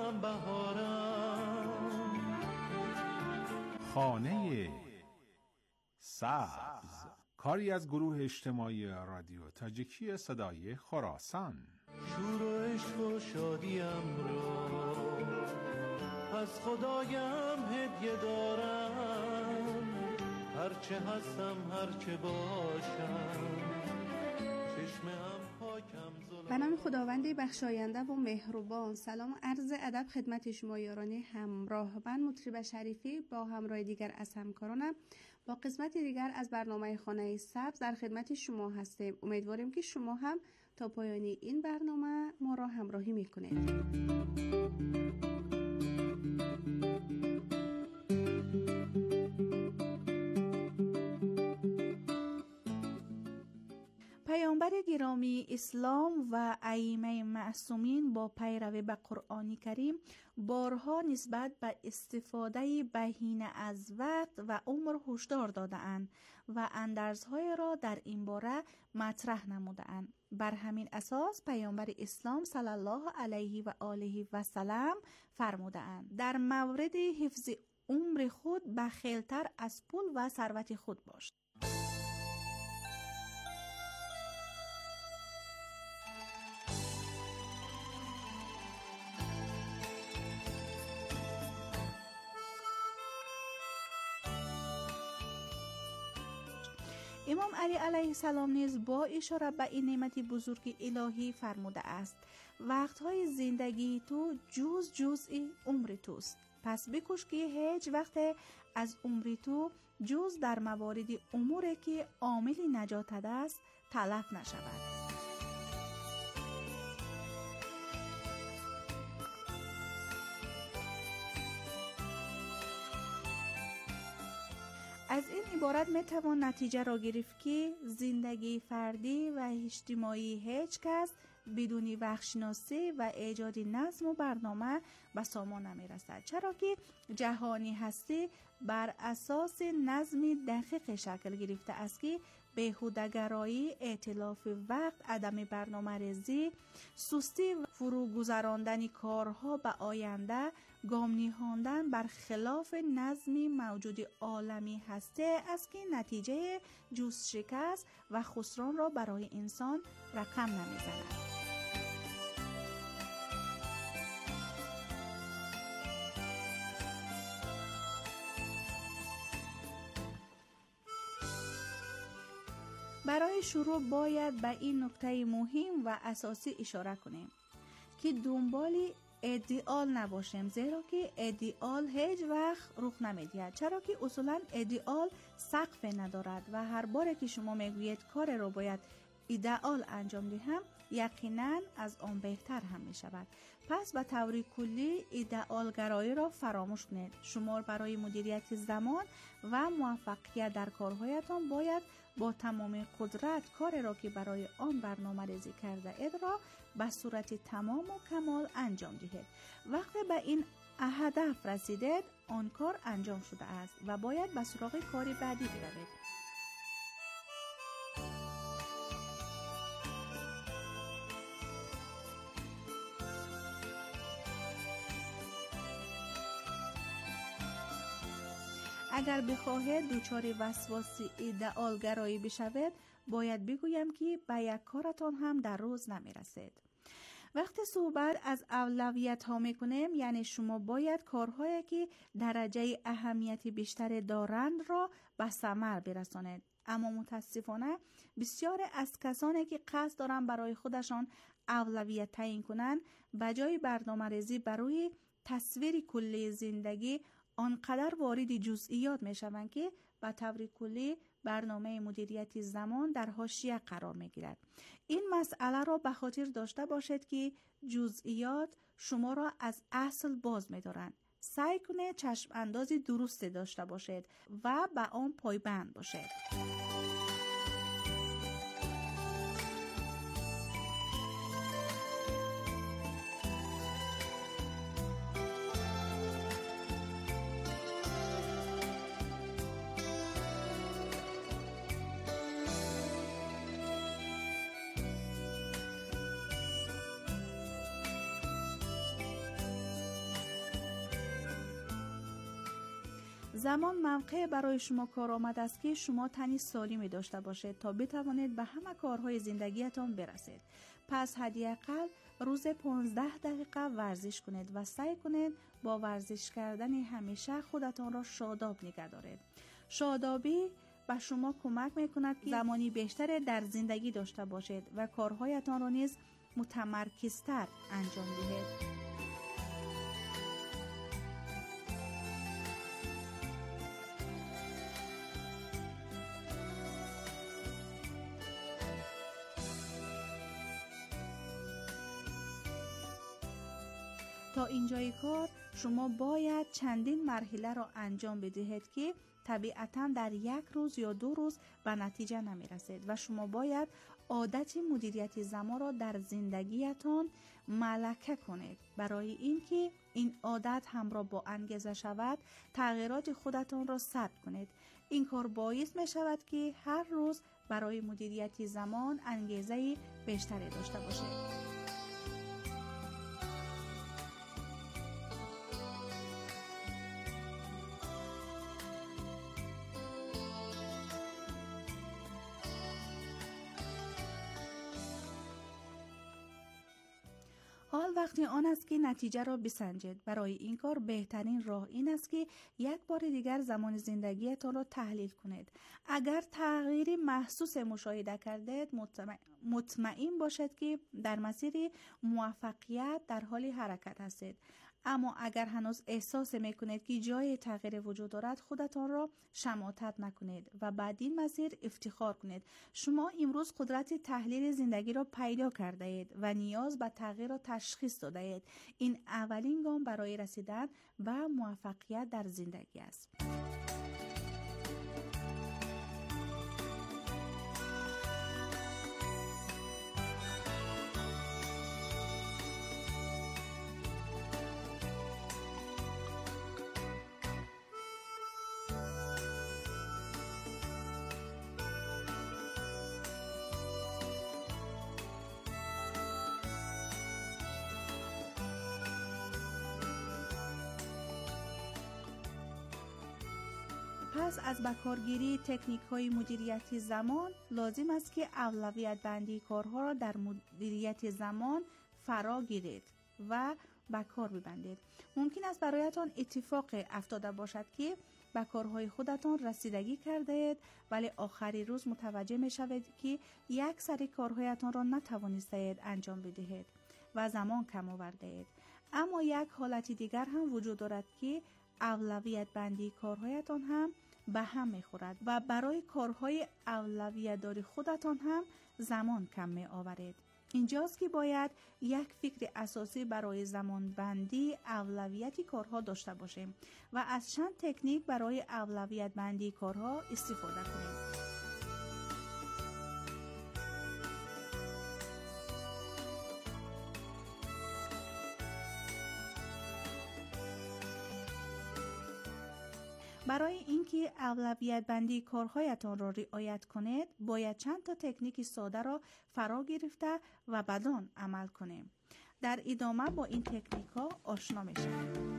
C: خانه سبز، کاری از گروه اجتماعی رادیو تاجیکی صدای خراسان.
W: شور و عشق و شادیم را از خدایم هدیه دارم، هرچه هستم هرچه باشم، چشمم پاکم ظلم.
B: به نام خداوند بخشاینده و مهربان. سلام و عرض ادب خدمت شما یاران همراه. من مطرب شریفی با همراه دیگر از همکارانم با قسمت دیگر از برنامه خانه سبز در خدمت شما هستیم. امیدواریم که شما هم تا پایان این برنامه ما را همراهی میکنید. پیامبر گرامی اسلام و ائمه معصومین با پیروی به قرآن کریم بارها نسبت به استفاده بهینه از وقت و عمر هشدار داده‌اند و اندرزهای را در این باره مطرح نموده‌اند. بر همین اساس پیامبر اسلام صلی الله علیه و آله و سلم فرموده‌اند در مورد حفظ عمر خود بخیل‌تر از پول و ثروت خود باش. امام علی علیه السلام نیز با اشاره به این نعمت بزرگ الهی فرموده است: وقتهای زندگی تو جز جزء عمر توست، پس بکوش که هیچ وقت از عمر تو جز در موارد اموری که عامل نجات است تلف نشود. از این عبارت می توان نتیجه را گرفت که زندگی فردی و اجتماعی هیچ کس بدون وقت‌شناسی و ایجاد نظم و برنامه به سامان نمی‌رسد، چرا که جهانی هستی بر اساس نظمی دقیق شکل گرفته است که بیهوده‌گرایی، ائتلاف وقت، عدم برنامه‌ریزی، سستی و فروگذراندن کارها به آینده، گام نهادن بر خلاف نظمی موجود عالمی هستی است که نتیجه جز شکست و خسران را برای انسان رقم نمی‌زند. برای شروع باید به این نکته مهم و اساسی اشاره کنیم که دنبال ایدئال نباشیم، زیرا که ایدئال هیچ وقت رخ نمی‌دهد، چرا که اصولا ایدئال سقف ندارد و هر بار که شما میگویید کار را باید ایدئال انجام دهم، یقینا از آن بهتر هم می شود. پس به طور کلی ایدئال گرایی را فراموش کنید. شما برای مدیریت زمان و موفقیت در کارهایتان باید با تمام قدرت کار را که برای آن برنامه ریزی کرده اید را به صورت تمام و کمال انجام دهید. وقتی به این هدف رسیدید، آن کار انجام شده است و باید به سراغ کار بعدی بروید. اگر بخواهید دوچار وسواس ایدئال گرایی بشوید، باید بگویم که به یک کارتان هم در روز نمی رسید. وقتی صحبت از اولویت ها می کنیم، یعنی شما باید کارهایی که درجه اهمیت بیشتری دارند را به ثمر برسانید. اما متاسفانه بسیار از کسانی که قصد دارند برای خودشان اولویت تعیین کنند، به جای برنامه ریزی برای تصویر کلی زندگی آنقدر وارد جزئیات می شوند که به طور کلی برنامه مدیریت زمان در حاشیه قرار می گیرد. این مسئله را به خاطر داشته باشید که جزئیات شما را از اصل باز می دارند. سعی کنید چشم اندازی درست داشته باشید و به آن پایبند باشید. زمان موقع برای شما کارآمد است که شما تنی سالمی داشته باشید تا بتوانید به همه کارهای زندگیتان برسید. پس حداقل روز پانزده دقیقه ورزش کنید و سعی کنید با ورزش کردن همیشه خودتان را شاداب نگه دارید. شادابی به شما کمک میکند که زمانی بیشتر در زندگی داشته باشید و کارهایتان را نیز متمرکزتر انجام دهید. تا اینجای کار شما باید چندین مرحله را انجام بدهید که طبیعتاً در یک روز یا دو روز به نتیجه نمی رسید و شما باید عادت مدیریت زمان را در زندگیتان ملکه کنید. برای اینکه این عادت همراه با انگیزه شود، تغییرات خودتان را ثبت کنید. این کار باعث می شود که هر روز برای مدیریت زمان انگیزه بیشتری داشته باشید. حال وقتی آن است که نتیجه را بسنجید. برای این کار بهترین راه این است که یک بار دیگر زمان زندگیتان را تحلیل کنید. اگر تغییری محسوس مشاهده کردید، مطمئن باشید که در مسیر موفقیت در حال حرکت هستید. اما اگر هنوز احساس میکنید که جای تغییر وجود دارد، خودتان را شماتت نکنید و بعد این مسیر افتخار کنید. شما امروز قدرت تحلیل زندگی را پیدا کرده اید و نیاز به تغییر را تشخیص داده اید. این اولین گام برای رسیدن به موفقیت در زندگی است. پس از بکارگیری تکنیک های مدیریت زمان لازم است که اولویت بندی کارها را در مدیریت زمان فرا گیرید و به کار ببندید. ممکن است برایتان اتفاق افتاده باشد که به کارهای خودتان رسیدگی کرده اید ولی آخری روز متوجه می شوید که یک سری کارهایتان را نتوانسته اید انجام بدهید و زمان کم آورده اید. اما یک حالت دیگر هم وجود دارد که اولویت بندی کارهایتان هم به هم می خورد و برای کارهای اولویت داری خودتان هم زمان کم می آورید. اینجاست که باید یک فکر اساسی برای زمان بندی اولویتی کارها داشته باشیم و از چند تکنیک برای اولویت بندی کارها استفاده کنیم. برای اینکه اولویت بندی کارهایتان را رعایت کنید باید چند تا تکنیک ساده را فرا گرفته و بدان عمل کنیم. در ادامه با این تکنیک ها آشنا میشیم.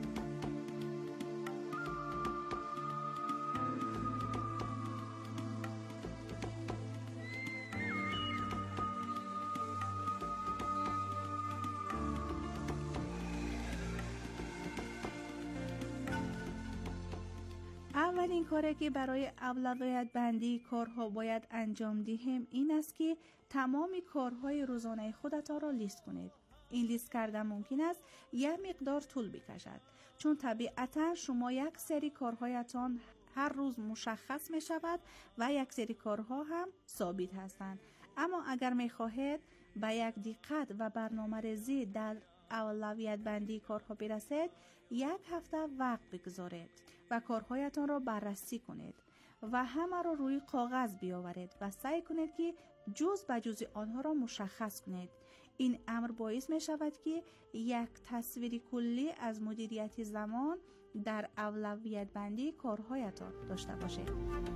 B: اولین کاری که برای اولویت بندی کارها باید انجام دهیم این است که تمام کارهای روزانه خودتان را لیست کنید. این لیست کردن ممکن است یک مقدار طول بکشد چون طبیعتا شما یک سری کارهایتان هر روز مشخص می شود و یک سری کارها هم ثابت هستند. اما اگر می خواهید به یک دقت و برنامه ریزی در اولویت بندی کارها برسید یک هفته وقت بگذارید و کارهایتان را بررسی کنید و همه را روی کاغذ بیاورید و سعی کنید که جز به جز آنها را مشخص کنید. این امر باعث می شود که یک تصویر کلی از مدیریت زمان در اولویت بندی کارهایتان داشته باشید.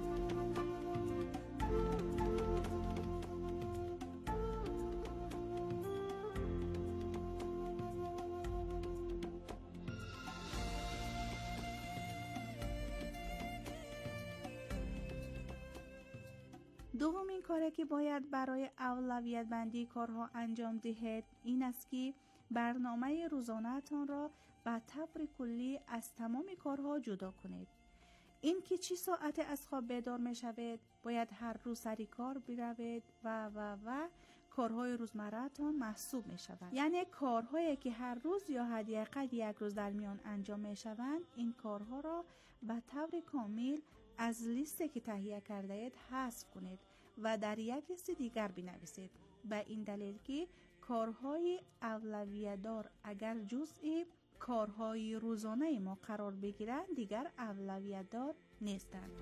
B: دومین کاری که باید برای اولویت بندی کارها انجام دهید این است که برنامه روزانه تان را به طور کلی از تمام کارها جدا کنید. این که چی ساعت از خواب بیدار می شوید، باید هر روز سری کار بروید و و و کارهای روزمره تان محسوب می شود. یعنی کارهایی که هر روز یا حداقل یک روز در میان انجام می شوند این کارها را به طور کامل از لیستی که تهیه کرده اید حذف کنید و در یک لیست دیگر بنویسید. به این دلیل که کارهای اولویت دار اگر جزئی کارهای روزانه ما قرار بگیرند دیگر اولویت دار نیستند.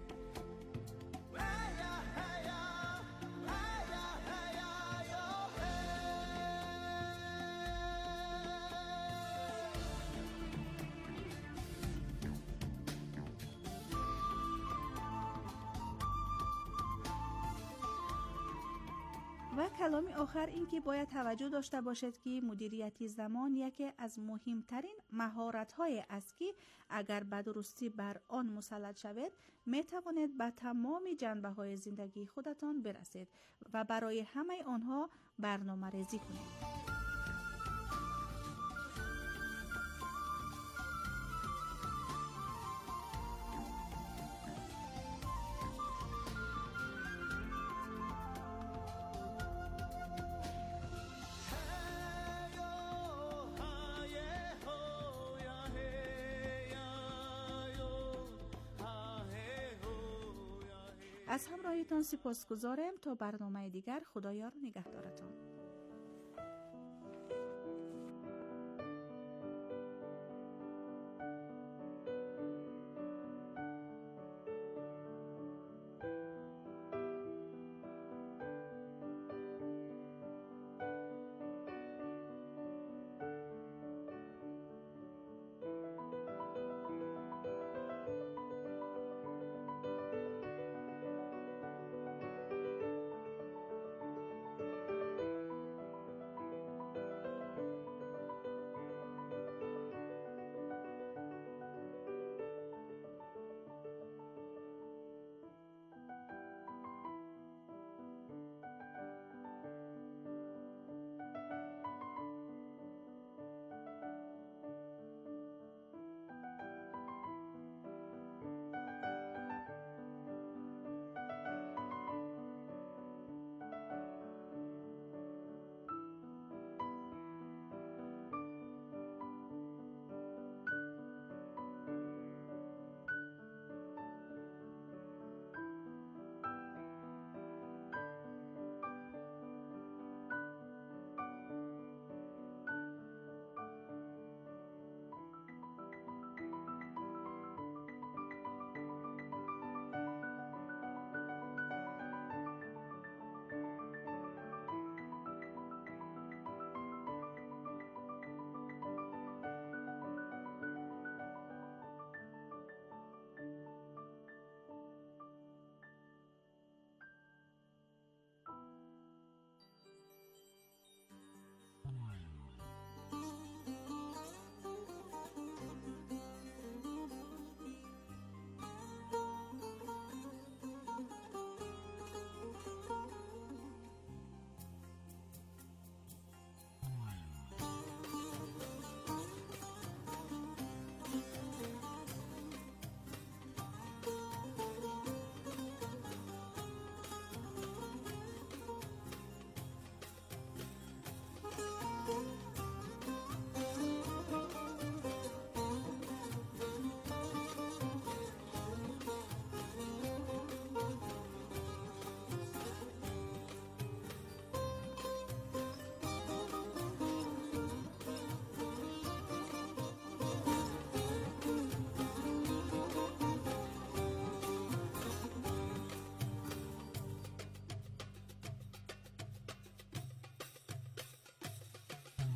B: و کلام آخر این که باید توجه داشته باشد که مدیریت زمان یکی از مهمترین مهارت‌های است که اگر به درستی بر آن مسلط شوید می توانید به تمام جنبه‌های زندگی خودتان برسید و برای همه آنها برنامه ریزی کنید. از همراهیتان سپاسگزارم. تا برنامه دیگر خدایار نگهدارتان.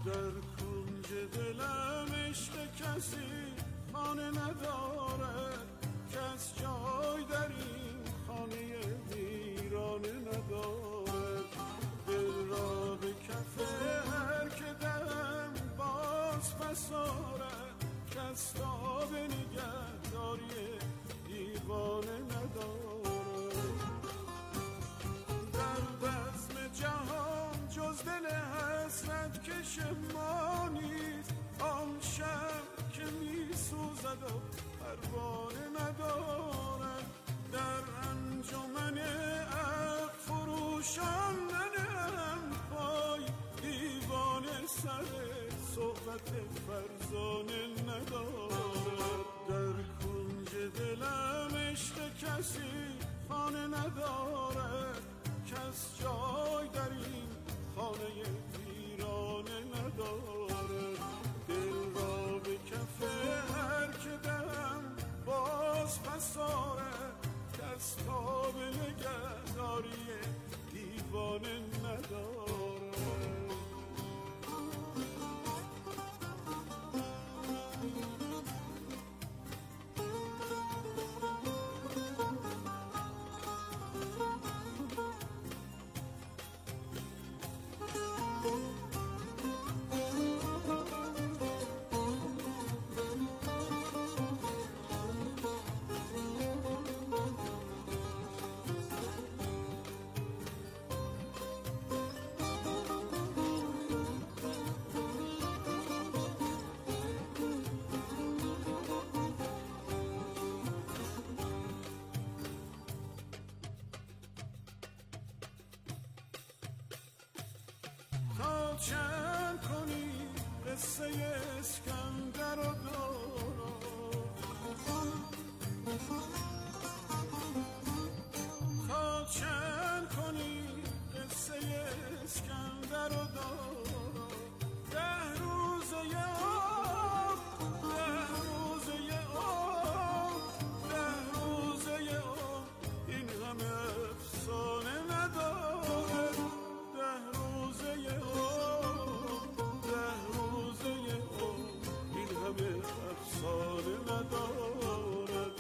W: در کنج دلم عشق کسی خانه نداره، کس جای در این خانه ویرانه نداره. دل را به کف هر که دم باز پساره، کس تا به نگهداری دیوانه نداره. در بزم جهان جز دل حسرت کش ما نیست، آن شب که می سوزد و پروانه ندارد. در انجمن عقل فروشان ننهم پای، دیوانه سر صحبت فرزانه ندارد. در کنج دلم عشق کسی خانه نداره، کس جای در این خانه ویرانه نداره. دل را به کف هر که دم باز پساره، کس تا به نگهداری دیوانه نداره. چند کنی قصه اسکندر و دوران، تا چند کنی قصه اسکندر و دوران. ده روزه آب، ده روزه آب، ده روزه آب، این همه افسانه نداره. ده روزه آب، ده روزه آب، این همه افسانه نداره.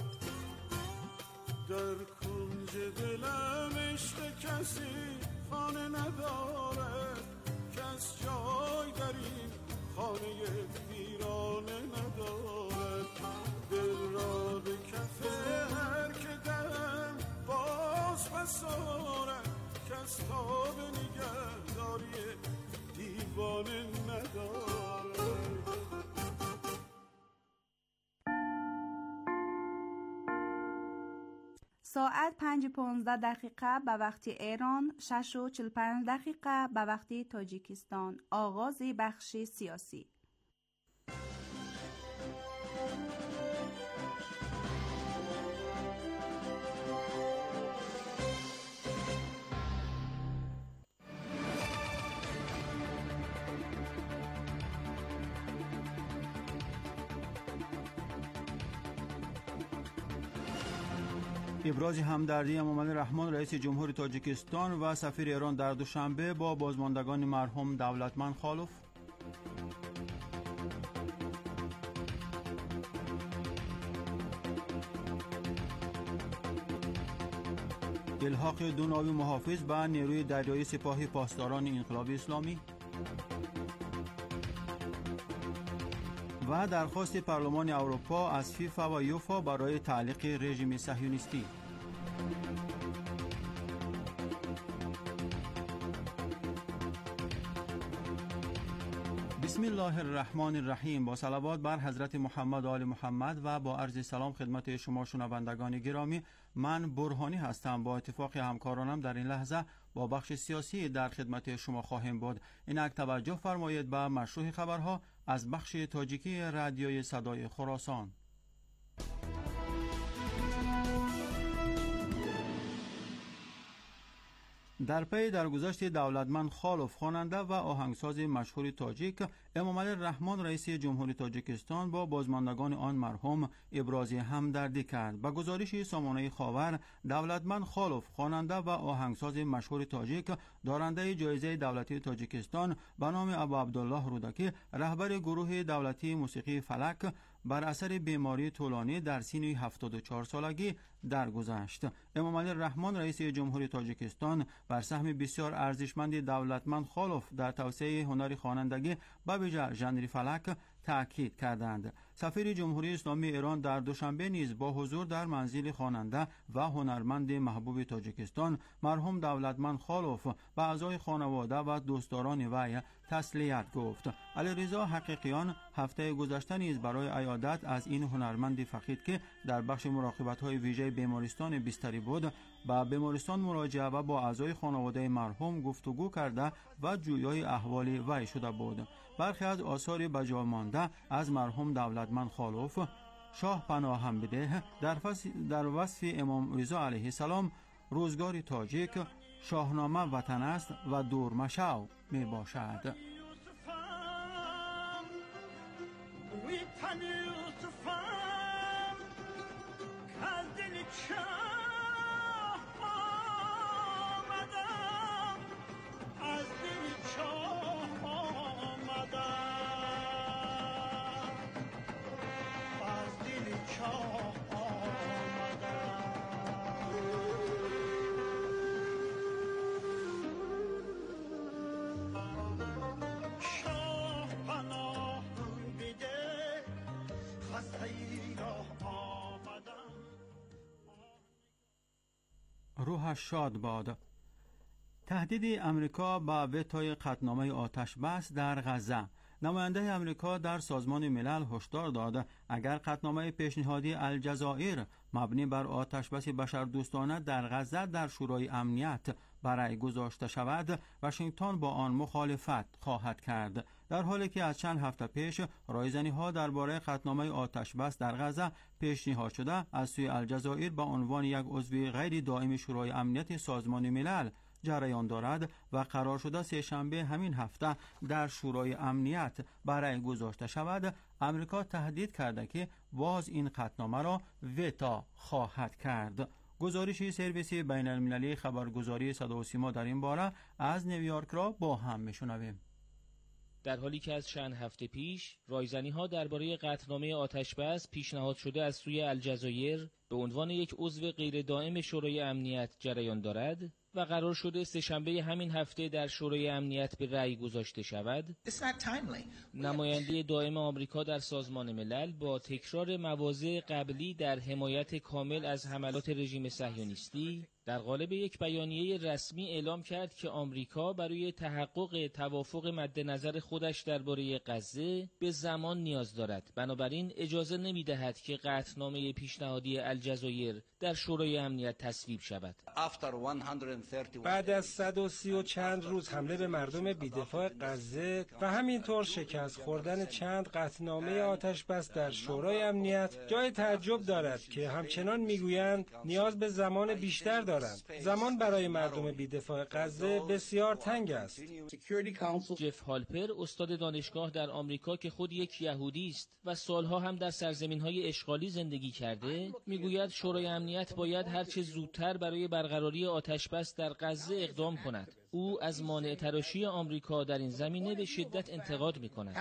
W: در کنج دلم عشق کسی خانه نداره، کس جای در این خانه ویرانه نداره. دل را به کف هر که دم باز پساره، کس تا به نگهداری دیوانه نداره.
B: ساعت پنج پانزده دقیقه به وقت ایران، شش و چل پنج دقیقه به وقت تاجیکستان. آغاز بخش سیاسی.
D: ابراز همدردی امام رحمان رئیس جمهوری تاجیکستان و سفیر ایران در دوشنبه با بازماندگان مرحوم دولتمند خالوف. الحاق دو ناوی محافظ به نیروی دریایی سپاه پاسداران انقلاب اسلامی و درخواست پارلمان اروپا از فیفا و یوفا برای تعلیق رژیم صهیونیستی. بسم الله الرحمن الرحیم. با صلوات بر حضرت محمد و آل محمد و با عرض سلام خدمت شما شنوندگان گرامی، من برهانی هستم. با اتفاق همکارانم در این لحظه با بخش سیاسی در خدمت شما خواهیم بود. اینک توجه فرمایید به مشروع خبرها از بخش تاجیکی رادیوی صدای خراسان. در پی درگذشت دولتمند خالوف خواننده و آهنگساز مشهور تاجیک امامعلی رحمان رئیس جمهوری تاجیکستان با بازماندگان آن مرحوم ابراز همدردی کرد. به گزارش سامانه خاور، دولتمند خالوف خواننده و آهنگساز مشهور تاجیک دارنده جایزه دولتی تاجیکستان به نام ابو عبدالله رودکی رهبر گروه دولتی موسیقی فلک بر اثر بیماری طولانی در سن هفتاد و چهار سالگی درگذشت. امامعلی رحمان رئیس جمهوری تاجیکستان بر سهم بسیار ارزشمند دولتمند خالوف در توسعه هنر خوانندگی به ویژه ژانر فلک تأکید کردند. سفیر جمهوری اسلامی ایران در دوشنبه نیز با حضور در منزل خواننده و هنرمند محبوب تاجیکستان مرحوم دولتمند خالوف به اعضای خانواده و دوستداران وی تسلیت گفت. علیرضا حقیقیان هفته گذشته نیز برای عیادت از این هنرمند فقید که در بخش مراقبت‌های ویژه بیمارستان بستری بود به بیمارستان مراجعه و با اعضای خانواده مرحوم گفتگو کرده و جویای احوال وی شده بود. برخی از آثار بجا مانده از مرحوم دولتمند خالوف شاه پناه هم بده در, در وصف امام رضا علیه السلام روزگار تاجیک شاهنامه وطن است و دور مشو می باشد. روحش شاد باد. تهدید امریکا با وتوی قطعنامه آتش بس در غزه. نماینده امریکا در سازمان ملل هشدار داد اگر قطعنامه پیشنهادی الجزایر مبنی بر آتش بس بشردوستانه در غزه در شورای امنیت برای گذاشته شود، واشنگتن با آن مخالفت خواهد کرد. در حالی که از چند هفته پیش رایزنی‌ها درباره قطعنامه آتش بس در غزه پیشنهاد شده از سوی الجزایر به عنوان یک عضو غیر دائم شورای امنیت سازمان ملل جریان دارد و قرار شده سه شنبه همین هفته در شورای امنیت برای گذاشته شود، امریکا تهدید کرده که باز این قطعنامه را وتا خواهد کرد. گزارش سرویس بین المللی خبرگزاری صدا و سیما در این باره از نیویورک را با هم میشنویم.
E: در حالی که از چند هفته پیش رایزنی‌ها درباره قطعنامه آتش‌بس پیشنهاد شده از سوی الجزایر به عنوان یک عضو غیر دائم شورای امنیت جریان دارد و قرار شده سه‌شنبه همین هفته در شورای امنیت به رأی گذاشته شود، نماینده دائم آمریکا در سازمان ملل با تکرار مواضع قبلی در حمایت کامل از حملات رژیم صهیونیستی در قالب یک بیانیه رسمی اعلام کرد که آمریکا برای تحقق توافق مد نظر خودش درباره غزه به زمان نیاز دارد، بنابراین اجازه نمی‌دهد که قطعنامه پیشنهادی الجزایر در شورای امنیت تصویب شود.
G: بعد از صد و سی و چند روز حمله به مردم بی‌دفاع غزه و همینطور شکست خوردن چند قطعنامه آتش بس در شورای امنیت، جای تعجب دارد که همچنان میگویند نیاز به زمان بیشتر دارند. زمان برای مردم بی‌دفاع غزه بسیار تنگ است.
E: جف هالپر استاد دانشگاه در آمریکا که خود یک یهودی است و سالها هم در سرزمین‌های اشغالی زندگی کرده، میگوید شورای امنیت باید هرچه زودتر برای برقراری آتش‌بس در غزه اقدام کند. او از مانع تراشی آمریکا در این زمینه به شدت انتقاد می‌کند.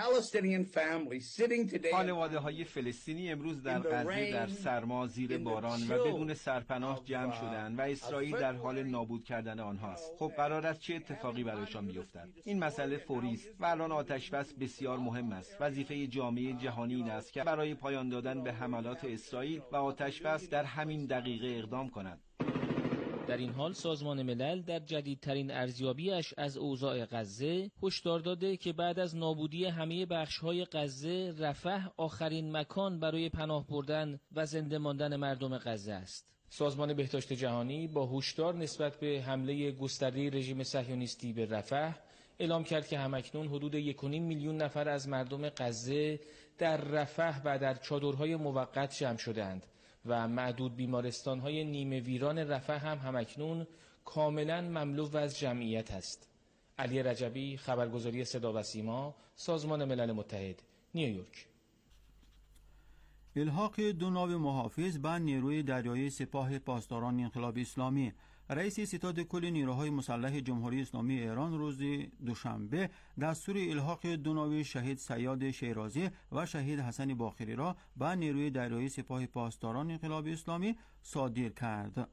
H: خانواده‌های فلسطینی امروز در غزه در سرما، زیر باران و بدون سرپناه جمع شدند و اسرائیل در حال نابود کردن آنهاست. خب قرار است چه اتفاقی برایشان بیفتد؟ این مسئله فوری است و الان آتش‌بس بسیار مهم است. وظیفه جامعه جهانی این است که برای پایان دادن به حملات اسرائیل و آتش‌بس در همین دقیقه اقدام کند.
E: در این حال سازمان ملل در جدیدترین ارزیابیش از اوضاع غزه هشدار داده که بعد از نابودی همه بخش‌های غزه، رفح آخرین مکان برای پناه بردن و زنده ماندن مردم غزه است. سازمان بهداشت جهانی با هشدار نسبت به حمله گسترده رژیم صهیونیستی به رفح اعلام کرد که همکنون حدود یک و نیم میلیون نفر از مردم غزه در رفح و در چادرهای موقت جمع شدند و معدود بیمارستان‌های نیمه ویران رفح هم همکنون کاملا مملو از جمعیت است. علی رجبی، خبرگزاری صدا و سیما، سازمان ملل متحد، نیویورک.
D: الحاق دو ناو محافظ به نیروی دریایی سپاه پاسداران انقلاب اسلامی. رئیس ستاد کل نیروهای مسلح جمهوری اسلامی ایران روز دوشنبه دستور الحاق دو ناو شهید صیاد شیرازی و شهید حسن باقری را به نیروی دریایی سپاه پاسداران انقلاب اسلامی صادر کرد.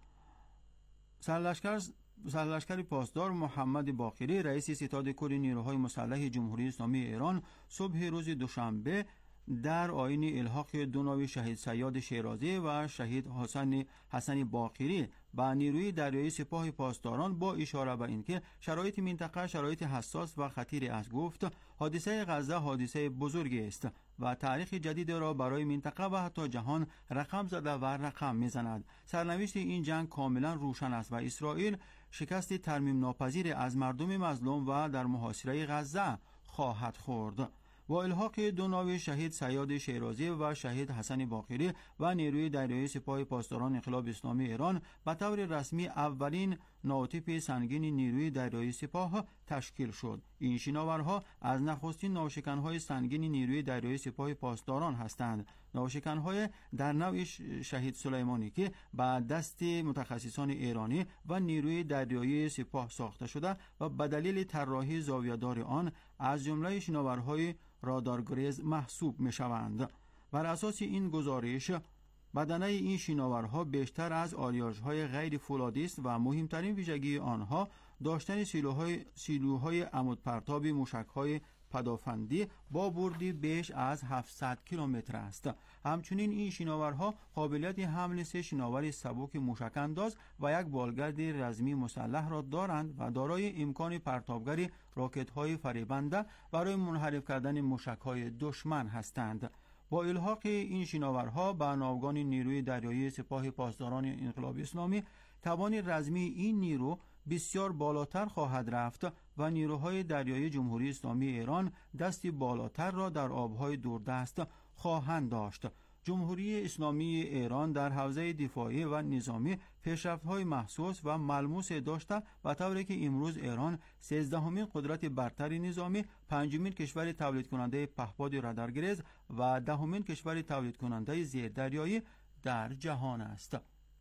D: سرلشکر سرلشکر پاسدار محمد باقری، رئیس ستاد کل نیروهای مسلح جمهوری اسلامی ایران، صبح روز دوشنبه در آیین الحاق دو ناو شهید صیاد شیرازی و شهید حسن حسن باقری با نیروی دریایی سپاه پاسداران با اشاره به اینکه شرایط منطقه شرایط حساس و خطیر است گفت حادثه غزه حادثه بزرگی است و تاریخ جدید را برای منطقه و حتی جهان رقم زده و رقم میزند. سرنوشت این جنگ کاملا روشن است و اسرائیل شکست ترمیم ناپذیر از مردم مظلوم و در محاصره غزه خواهد خورد. با الحاق دو ناو شهید صیاد شیرازی و شهید حسن باقری و نیروی دریایی سپاه پاسداران انقلاب اسلامی ایران به طور رسمی اولین ناوتیپ سنگین نیروی دریایی سپاه تشکیل شد. این شناورها از نخستین ناوشکن‌های سنگین نیروی دریایی سپاه پاسداران هستند. ناوشکن‌های در نوع شهید سلیمانی که به دست متخصصان ایرانی و نیروی دریایی سپاه ساخته شده و به دلیل طراحی زاویه‌دار آن از جمله شناورهای رادارگریز محسوب می شوند. بر اساس این گزارش بدنه این شناورها بیشتر از آلیاژهای غیر فولادی است و مهمترین ویژگی آنها داشتن سیلوهای سیلوهای عمود پرتاب موشک‌های پدافندی با بردی بیش از هفتصد کیلومتر است. همچنین این شناورها قابلیت حمل سه شناور سبک موشک انداز و یک بالگرد رزمی مسلح را دارند و دارای امکان پرتابگری راکت‌های فریبنده برای منحرف کردن موشک‌های دشمن هستند. با الحاق این شناورها به ناوگان نیروی دریایی سپاه پاسداران انقلاب اسلامی توان رزمی این نیرو بسیار بالاتر خواهد رفت و نیروهای دریایی جمهوری اسلامی ایران دستی بالاتر را در آبهای دوردست خواهند داشت. جمهوری اسلامی ایران در حوزه دفاعی و نظامی پیشرفت‌های محسوس و ملموس داشته و طوری که امروز ایران سیزدهمین قدرت برتر نظامی، پنجمین کشور تولید کننده پهپاد رادارگریز و دهمین کشور تولید کننده زیردریایی در جهان است.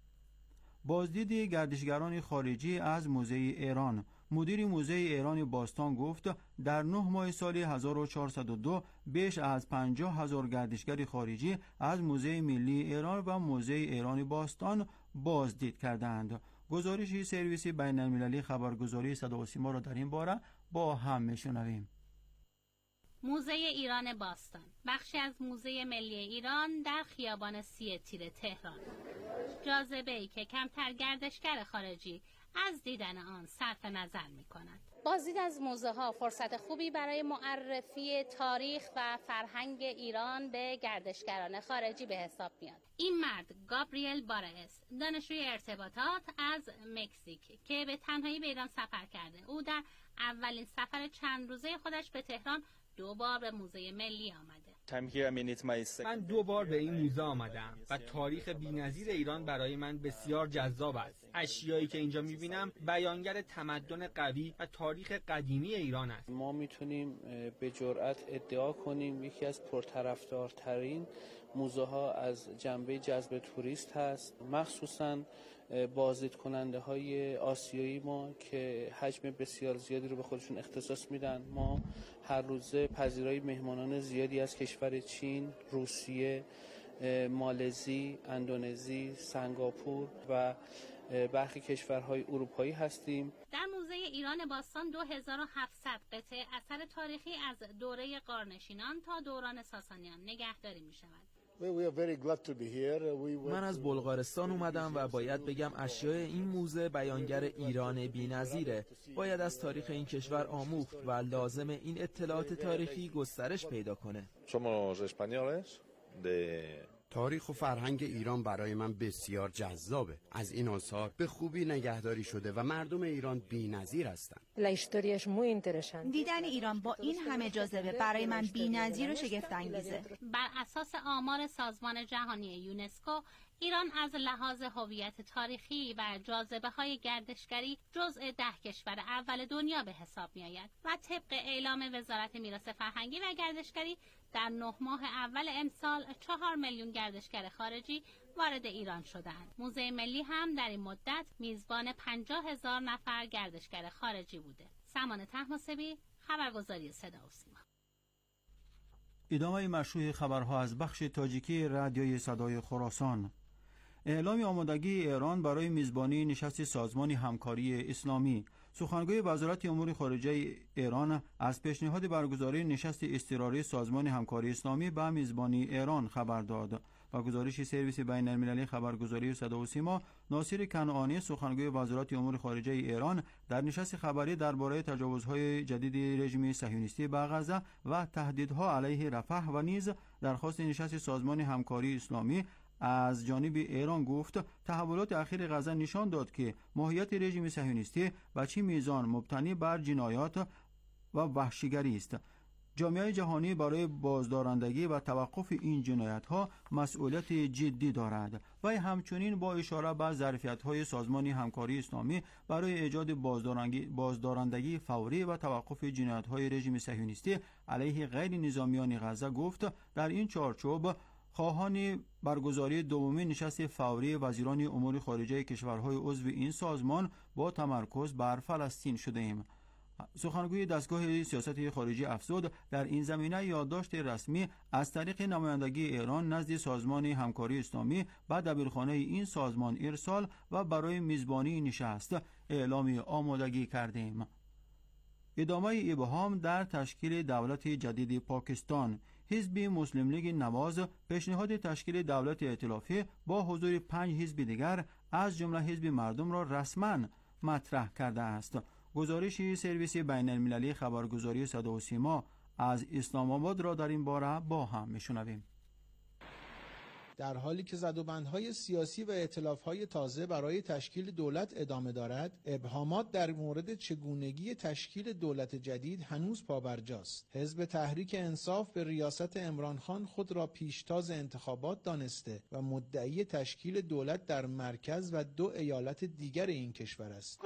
D: بازدید گردشگران خارجی از موزه ایران. مدیر موزه ایران باستان گفت در نه ماه سال هزار و چهارصد و دو بیش از پنجاه هزار گردشگر خارجی از موزه ملی ایران و موزه ایران باستان بازدید کردند. گزارش سرویس بین المللی خبرگزاری صدا و سیما را در این باره با هم میشنویم.
F: موزه ایران باستان، بخشی از موزه ملی ایران در خیابان سی تیر تهران. جاذبه‌ای که کمتر گردشگر خارجی از دیدن آن صرف نظر می کند. بازدید از موزه ها فرصت خوبی برای معرفی تاریخ و فرهنگ ایران به گردشگران خارجی به حساب میاد. این مرد گابریل بارئس، دانشجوی ارتباطات از مکزیک که به تنهایی به ایران سفر کرده. او در اولین سفر چند روزه خودش به تهران دو بار به موزه ملی آمده.
I: من دو بار به این موزه آمدم و تاریخ بی‌نظیر ایران برای من بسیار جذاب است. اشیایی که اینجا می‌بینم بیانگر تمدن قوی و تاریخ قدیمی ایران است.
J: ما میتونیم به جرئت ادعا کنیم یکی از پرطرفدارترین موزه ها از جنبه جذب توریست هست، مخصوصاً بازدید کننده های آسیایی ما که حجم بسیار زیادی رو به خودشون اختصاص میدن. ما هر روزه پذیرای مهمانان زیادی از کشور چین، روسیه، مالزی، اندونزی، سنگاپور و برخی کشورهای اروپایی هستیم.
F: در موزه ایران باستان دو هزار و هفتصد قطعه اثر تاریخی از دوره قارنشینان تا دوران ساسانیان نگهداری می شود.
X: من از بلغارستان اومدم و باید بگم اشیاء این موزه بیانگر ایران بی‌نظیره. باید از تاریخ این کشور آموخت و لازم این اطلاعات تاریخی گسترش پیدا کنه.
L: تاریخ و فرهنگ ایران برای من بسیار جذابه. از این آثار به خوبی نگهداری شده و مردم ایران بی‌نظیر هستند.
N: دیدن ایران با این همه جاذبه برای من بی‌نظیر و شگفت انگیزه.
F: بر اساس آمار سازمان جهانی یونسکو، ایران از لحاظ هویت تاریخی و جاذبه‌های گردشگری جزء ده کشور اول دنیا به حساب می‌آید و طبق اعلام وزارت میراث فرهنگی و گردشگری در نه ماه اول امسال چهار میلیون گردشگر خارجی وارد ایران شدند. موزه ملی هم در این مدت میزبان پنجاه هزار نفر گردشگر خارجی بوده. سمان طهماسبی، خبرگزاری صدا و سیما.
D: ادامه مشروع خبرها از بخش تاجیکی رادیوی صدای خراسان. اعلام آمادگی ایران برای میزبانی نشست سازمان همکاری اسلامی. سخنگوی وزارت امور خارجه ایران از پیشنهاد برگزاری نشست اضطراری سازمان همکاری اسلامی به میزبانی ایران خبر داد. با گزارش سرویس بین المللی خبرگزاری صدا و سیما، ناصر کنعانی سخنگوی وزارت امور خارجه ایران در نشست خبری درباره تجاوزهای جدید رژیم صهیونیستی به غزه و تهدیدها علیه رفح و نیز درخواست نشست سازمان همکاری اسلامی از جانب ایران گفت تحولات اخیر غزه نشان داد که ماهیت رژیم صهیونیستی به چه میزان مبتنی بر جنایات و وحشیگری است. جامعه جهانی برای بازدارندگی و توقف این جنایت‌ها مسئولیت جدی دارد و همچنین با اشاره به ظرفیت‌های سازمان همکاری اسلامی برای ایجاد بازدارندگی فوری و توقف جنایت‌های رژیم صهیونیستی علیه غیر نظامیان غزه گفت در این چارچوب خواهان برگزاری دومین نشست فوری وزیران امور خارجه کشورهای عضو این سازمان با تمرکز بر فلسطین شده ایم. سخنگوی دستگاه سیاست خارجی افزود در این زمینه یادداشت رسمی از طریق نمایندگی ایران نزد سازمان همکاری اسلامی به دبیرخانه این سازمان ارسال و برای میزبانی نشست اعلام آمادگی کردیم. ادامه ابهام در تشکیل دولت جدید پاکستان. حزب مسلم لیگ نواز پیشنهاد تشکیل دولت ائتلافی با حضور پنج حزب دیگر از جمله حزب مردم را رسما مطرح کرده است. گزارش سرویس بین المللی خبرگزاری صدا و سیما از اسلام آباد را در این باره با هم میشنویم.
O: در حالی که زدوبندهای سیاسی و ائتلافهای تازه برای تشکیل دولت ادامه دارد، ابهامات در مورد چگونگی تشکیل دولت جدید هنوز پابرجاست. حزب تحریک انصاف به ریاست عمران خان خود را پیشتاز انتخابات دانسته و مدعی تشکیل دولت در مرکز و دو ایالت دیگر این کشور است.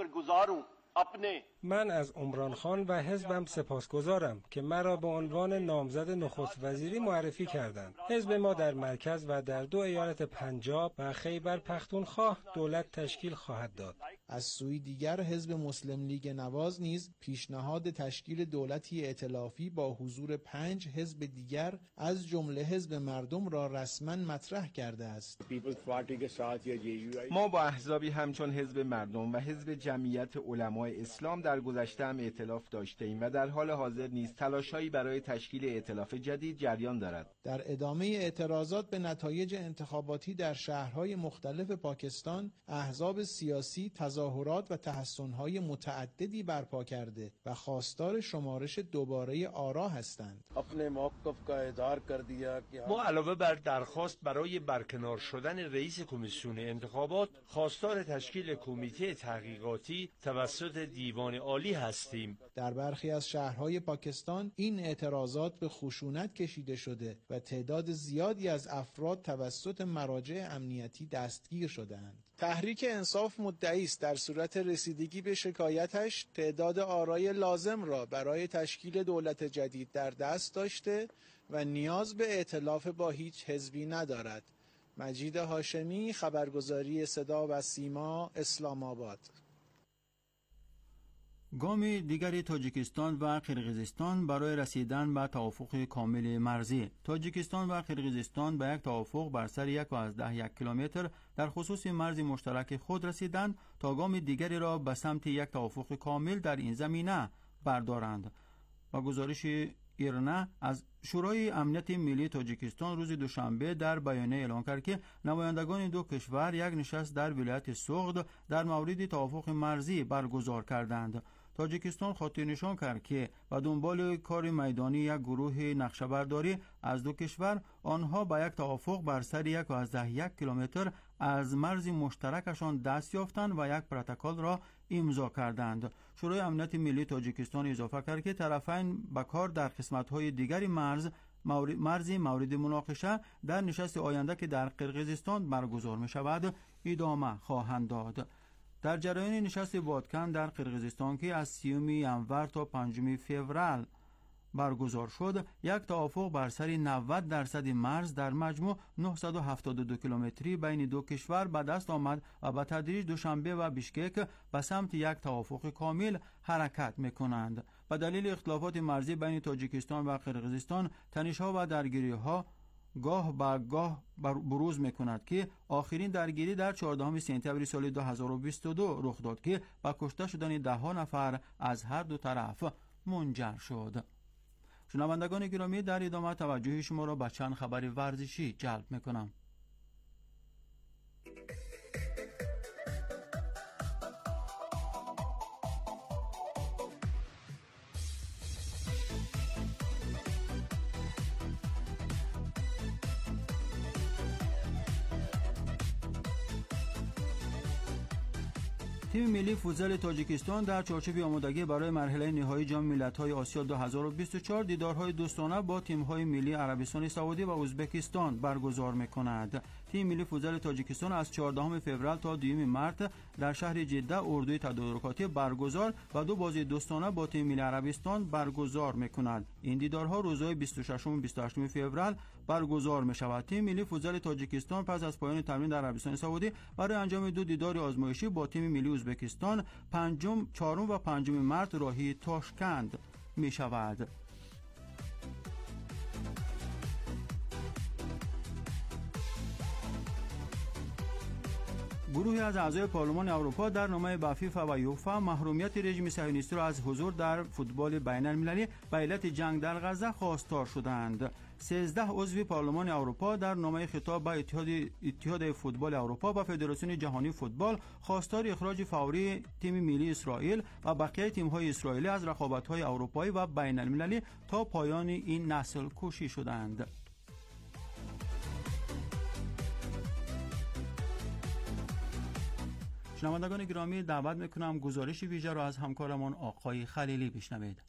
G: من از عمران خان و حزبم سپاسگزارم که مرا به عنوان نامزد نخست وزیری معرفی کردند. حزب ما در مرکز و در دو ایالت پنجاب و خیبر پختونخوا دولت تشکیل خواهد داد.
O: از سوی دیگر حزب مسلم لیگ نواز نیز پیشنهاد تشکیل دولتی ائتلافی با حضور پنج حزب دیگر از جمله حزب مردم را رسما مطرح کرده است.
H: ما با احزابی همچون حزب مردم و حزب جمعیت علمای اسلام در گذشته هم ائتلاف داشتیم و در حال حاضر نیز تلاش‌هایی برای تشکیل ائتلاف جدید جریان دارد.
O: در ادامه اعتراضات به نتایج انتخاباتی در شهرهای مختلف پاکستان، احزاب سیاسی تظاهرات و تحسن‌های متعددی برپا کرده و خواستار شمارش دوباره آرا هستند.
P: ما علاوه بر درخواست برای برکنار شدن رئیس کمیسیون انتخابات، خواستار تشکیل کمیته تحقیقاتی توسط دیوان عالی هستیم.
O: در برخی از شهرهای پاکستان این اعتراضات به خشونت کشیده شده و تعداد زیادی از افراد توسط مراجع امنیتی دستگیر شدند. تحریک انصاف مدعی است در صورت رسیدگی به شکایتش تعداد آرای لازم را برای تشکیل دولت جدید در دست داشته و نیاز به ائتلاف با هیچ حزبی ندارد. مجید هاشمی، خبرگزاری صدا و سیما، اسلام آباد.
D: گام دیگری تاجیکستان و قرقیزستان برای رسیدن به توافق کامل مرزی. تاجیکستان و قرقیزستان به یک توافق بر سر یک و از ده یک کیلومتر در خصوص مرز مشترک خود رسیدند تا گام دیگری را به سمت یک توافق کامل در این زمینه بردارند. و گزارش ایرنا از شورای امنیت ملی تاجیکستان روز دوشنبه در بیانیه اعلام کرد که نمایندگان دو کشور یک نشست در ولایت سوغد در مورد توافق مرزی برگزار کردند. تاجیکستان خاطر نشان کرد که به دنبال کار میدانی یک گروه نقشه‌برداری از دو کشور، آنها به یک توافق بر سر یک و از ده یک کیلومتر از مرز مشترکشان دست یافتند و یک پروتکل را امضا کردند. شورای امنیت ملی تاجیکستان اضافه کرد که طرفین به کار در قسمت‌های دیگری مرز مورد مرزی مورد مناقشه در نشست آینده که در قرقیزستان برگزار می شود ادامه خواهند داد. در جریان نشست بادکن در قرقیزستان که از سیوم ینور تا پنجم فوریه برگزار شد، یک توافق بر سر نود درصد مرز در مجموع نهصد و هفتاد و دو کیلومتری بین دو کشور به دست آمد و به تدریج دوشنبه و بیشکک به سمت یک توافق کامل حرکت می‌کنند. به دلیل اختلافات مرزی بین تاجیکستان و قرقیزستان، تنش‌ها و درگیری‌ها گاه به گاه بروز می‌کند که آخرین درگیری در چهاردهم سپتامبر سال دو هزار و بیست و دو رخ داد که به کشته شدن ده ها نفر از هر دو طرف منجر شد. شنوندگان گرامی، در ادامه توجه شما را به چند خبر ورزشی جلب می‌کنم. تیم ملی فوتبال تاجیکستان در چارچوب آمادگی برای مرحله نهایی جام ملت‌های آسیا دو هزار و بیست و چهار دیدارهای دوستانه با تیم‌های ملی عربستان سعودی و ازبکستان برگزار می‌کند. تیم ملی فوتبال تاجیکستان از چهاردهم فوریه تا دوم مارس در شهر جده اردوی تدارکاتی برگزار و دو بازی دوستانه با تیم ملی عربستان برگزار می‌کند. این دیدارها روزهای بیست و ششم و بیست و هشتم فوریه برگزار می‌شود. تیم ملی فوتبال تاجیکستان پس از پایان تمرین در عربستان سعودی برای انجام دو دیدار آزمایشی با تیم ملی ازبکستان پنجم، چهارم و پنجم مارس راهی تاشکند می‌شود. گروهی از اعضای پارلمان اروپا در نامه به فیفا و یوفا محرومیت رژیم صهیونیستی را از حضور در فوتبال بین المللی به علت جنگ در غزه خواستار شدند. سیزده عضو پارلمان اروپا در نامه خطاب به اتحاد اتحاد فوتبال اروپا و فدراسیون جهانی فوتبال خواستار اخراج فوری تیم ملی اسرائیل و بقیه تیم‌های اسرائیلی از رقابت‌های اروپایی و بین المللی تا پایان این نسل کشی شدند. شنوندگان گرامی، دعوت میکنم گزارش ویژه را از همکارمان آقای خلیلی بشنوید.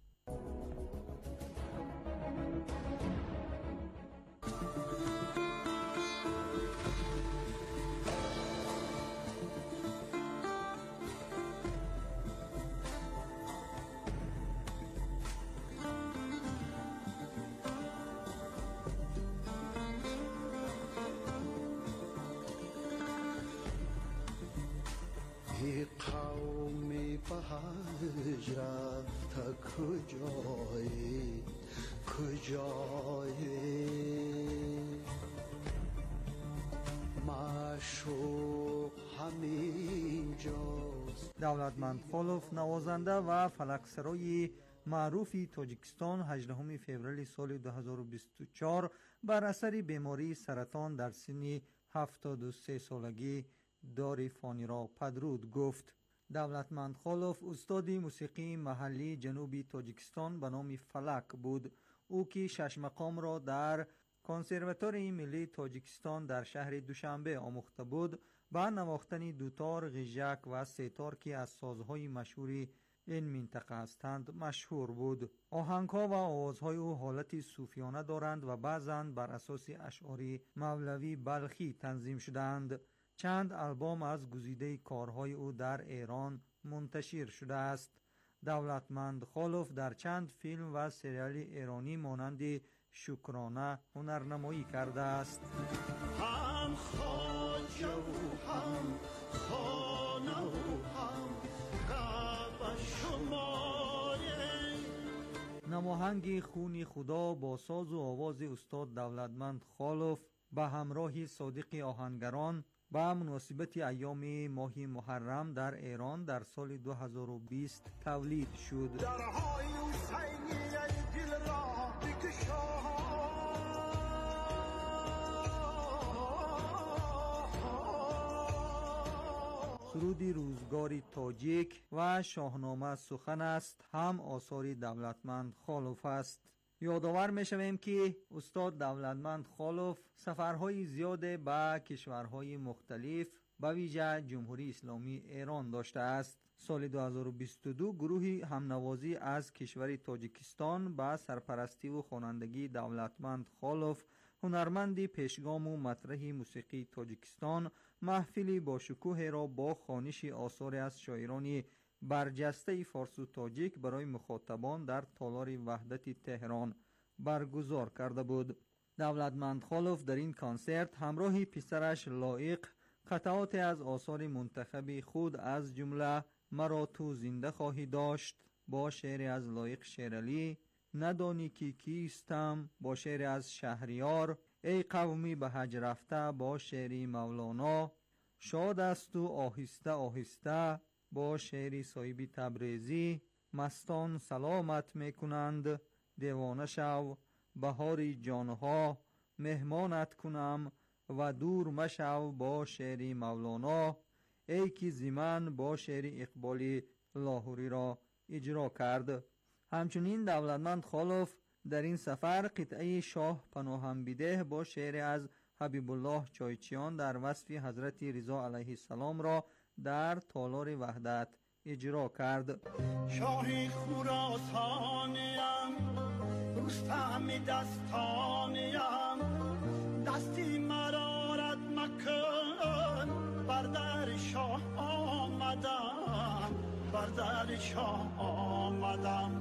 M: قومی به هج رفته کجایی کجایی معشوق همین جاست.
Q: دولتمند خلوف نوازنده و فلکسرای معروفی تاجیکستان هجدهم فوریه سال دو هزار و بیست و چهار بر اثر بیماری سرطان در سن هفتاد و سه سالگی دار فانی را پدرود. گفت دولتمند خلوف استاد موسیقی محلی جنوبی تاجیکستان به نام فلک بود. او که شش مقام را در کنسرواتوری ملی تاجیکستان در شهر دوشنبه آموخته بود، با نواختن دوتار، غیژک و سیتار که از سازهای مشهور این منطقه هستند مشهور بود. آهنگها و آوازهای او حالت صوفیانه دارند و بعضاً بر اساس اشعار مولوی بلخی تنظیم شدند. چند آلبوم از گزیده کارهای او در ایران منتشر شده است. دولتمند خلوف در چند فیلم و سریال ایرانی مانند شکرانه هنرنمایی کرده است.
W: هم خواجه و هم خانه و هم قبر شماره.
Q: نماهنگ خون خدا با ساز و آواز استاد دولتمند خلوف به همراه صادق آهنگران با مناسبت ایام ماه محرم در ایران در سال دو هزار و بیست تولید شد. سرودی روزگاری تاجیک و شاهنامه سخن است هم آثار دولتمند خالوف است. یادآور می‌شویم که استاد دولتمند خالوف سفرهای زیاد به کشورهای مختلف به ویژه جمهوری اسلامی ایران داشته است. سال دو هزار و بیست و دو گروهی همنوازی از کشور تاجیکستان به سرپرستی و خوانندگی دولتمند خالوف، هنرمندی پیشگام و مطرح موسیقی تاجیکستان، محفلی با شکوه را با خوانش آثار از شاعران برجسته فارس و تاجیک برای مخاطبان در تالار وحدت تهران برگزار کرده بود. دولتمند خالوف در این کنسرت همراه پسرش لایق قطعات از آثار منتخب خود از جمله مرا تو زنده خواهی داشت با شعر از لایق شیرعلی، ندانی که کیستم با شعر از شهریار، ای قومی به حج رفته با شعر مولانا، شاد است و آهسته آهسته با شعر صاحب تبریزی، مستان سلامت میکنند دیوانه شو، بهار جانها مهمانت کنم و دور مشو با شعر مولانا، ای که زمن با شعر اقبال لاهوری را اجرا کرد. همچنین دولتمند خالوف در این سفر قطعه شاه پناهم بده با شعر از حبیب الله چایچیان در وصف حضرت رضا علیه السلام را در تالار وحدت اجرا کرد.
W: شاه خراسانیم، رستم دستانیم، دستی مرا رد مکن، بر در شاه آمدم، بر در شاه آمدم.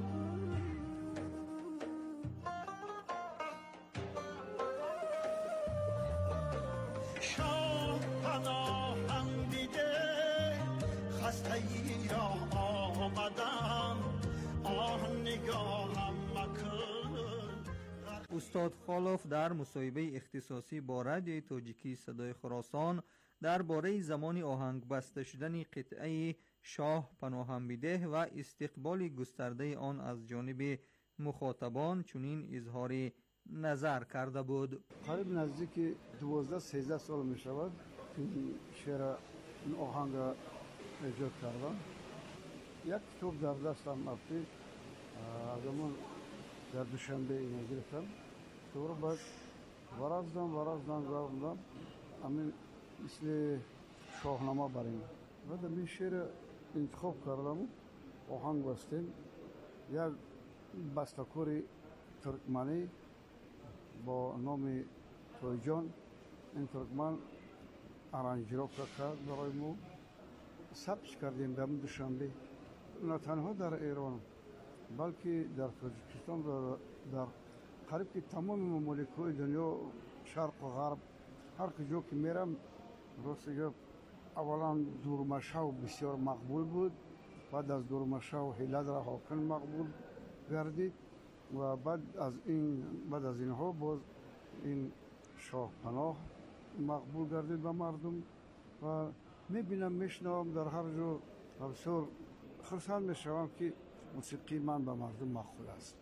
W: شاه پناهم دیده خسته ای را آمدم، آه نگاهم مکن.
Q: استاد خالوف در مصاحبه اختصاصی با رادیوی تاجیکی صدای خراسان درباره زمان آهنگ بسته شدن قطعه شاه پناهم بده و استقبال گسترده آن از جانب مخاطبان چنین اظهار نظر کرده بود.
R: قریب نزدیک دوازده سیزده سال می شود این شعر این آهنگ را ایجاد کردم. یک کتاب در دستم افتی از همون در دوشنبه اینو گرفتم. تو رو باید ورازدم ورازدم ورازدم همین مثل شاهنامه بریم و در این شعر انتخاب کردم، آهنگ بستیم. یک بسته‌کار ترکمنی با نام تویجان، این ترکمن ارانجیروکا کرد برای ما، ثبت کردیم در دوشنبه. نه تنها در ایران بلکه در تاجیکستان و در قریب که تمام ممالک‌های دنیا شرق و غرب هر کجا که میرم راستش اولا دورمشو بسیار مقبول بود، بعد از دورمشو هیلد را حاکم مقبول گردید و بعد از این بعد از اینها باز این شاه پناه مقبول گردید به مردم و میبینم میشنوم در هر جا بسیار خرسند میشوم که موسیقی من به مردم مقبول است.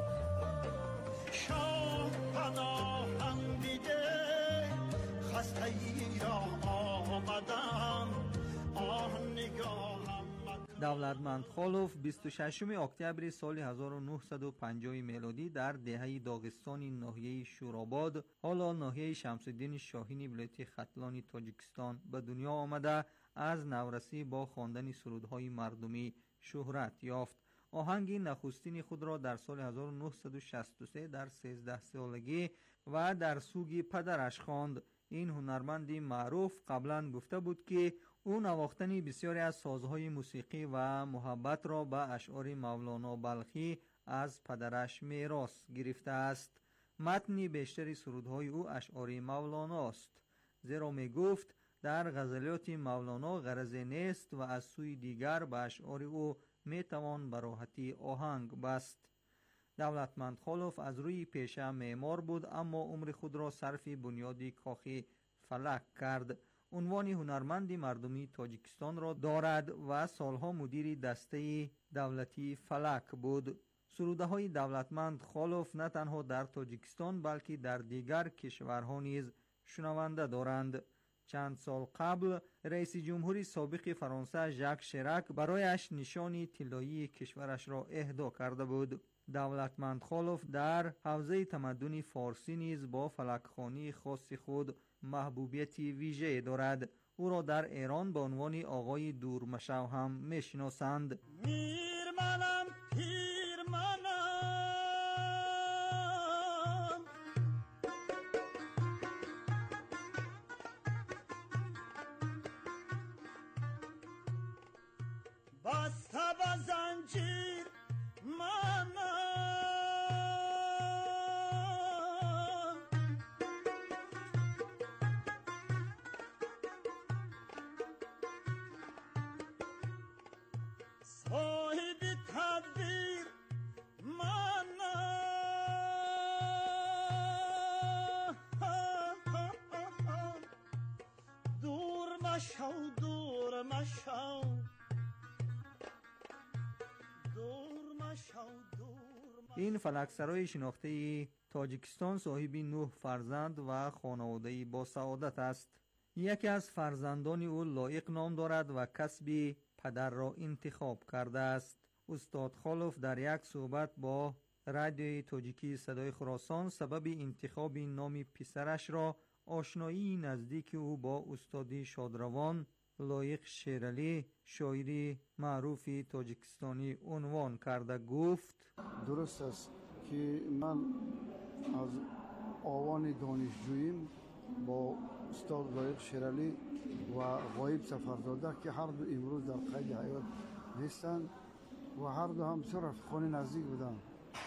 W: شاه پناهم دیده خسته ای را آمدم، آه نگاهم.
Q: دولتمند خالوف بیست و ششم اکتبر سال هزار و نهصد و پنجاه میلادی در دهه داغستان ناحیه شوراباد، حالا ناحیه شمس الدین شاهین ولایت ختلان تاجیکستان به دنیا آمده از نورسی با خواندن سرودهای مردمی شهرت یافت. آهنگ نخستین خود را در سال هزار و نهصد و شصت و سه در سیزده سالگی و در سوگ پدرش خواند. این هنرمندی معروف قبلا گفته بود که او نواختن بسیاری از سازهای موسیقی و محبت را به اشعار مولانا بلخی از پدرش میراث گرفته است. متن بیشتر سرودهای او اشعار مولانا است، زیرا می گفت در غزلیات مولانا غرضی نیست و از سوی دیگر به اشعار او می توان به راحتی آهنگ بست. دولتمند خالوف از روی پیشه معمار بود، اما عمر خود را صرف بنیاد کاخ فلک کرد. عنوان هنرمند مردمی تاجیکستان را دارد و سالها مدیر دسته دولتی فلک بود. سروده های دولتمند خالوف نه تنها در تاجیکستان بلکه در دیگر کشورها نیز شنونده دارند. چند سال قبل رئیس جمهوری سابق فرانسه ژاک شیراک برایش نشانی طلایی کشورش را اهدا کرده بود. دولتمند خالف در حوزه تمدن فارسی نیز با فلکخوانی خاص خود محبوبیت ویژه دارد. او را در ایران به عنوان آقای دورمشو هم میشناسند.
W: میرمنم پیرمنم بسته به زنجیر منم صاحب تدبیر منم دور مشو دور مشو
Q: این فلکسرای شناخته تاجیکستان صاحب نه فرزند و خانواده با سعادت است. یکی از فرزندان او لایق نام دارد و کسب پدر را انتخاب کرده است. استاد خالف در یک صحبت با رادیوی تاجیکی صدای خراسان سبب انتخاب نام پسرش را آشنایی نزدیک او با استاد شادروان لایق شیرالی شاعری معروف تاجیکستانی عنوان کرده گفت
R: درست است که من از آوان دانشجوییم با استاد لایق شیرالی و غایب سفرزاده که هر دو امروز در قید حیات نیستند و هر دو هم سه رفیقان نزدیک بودند.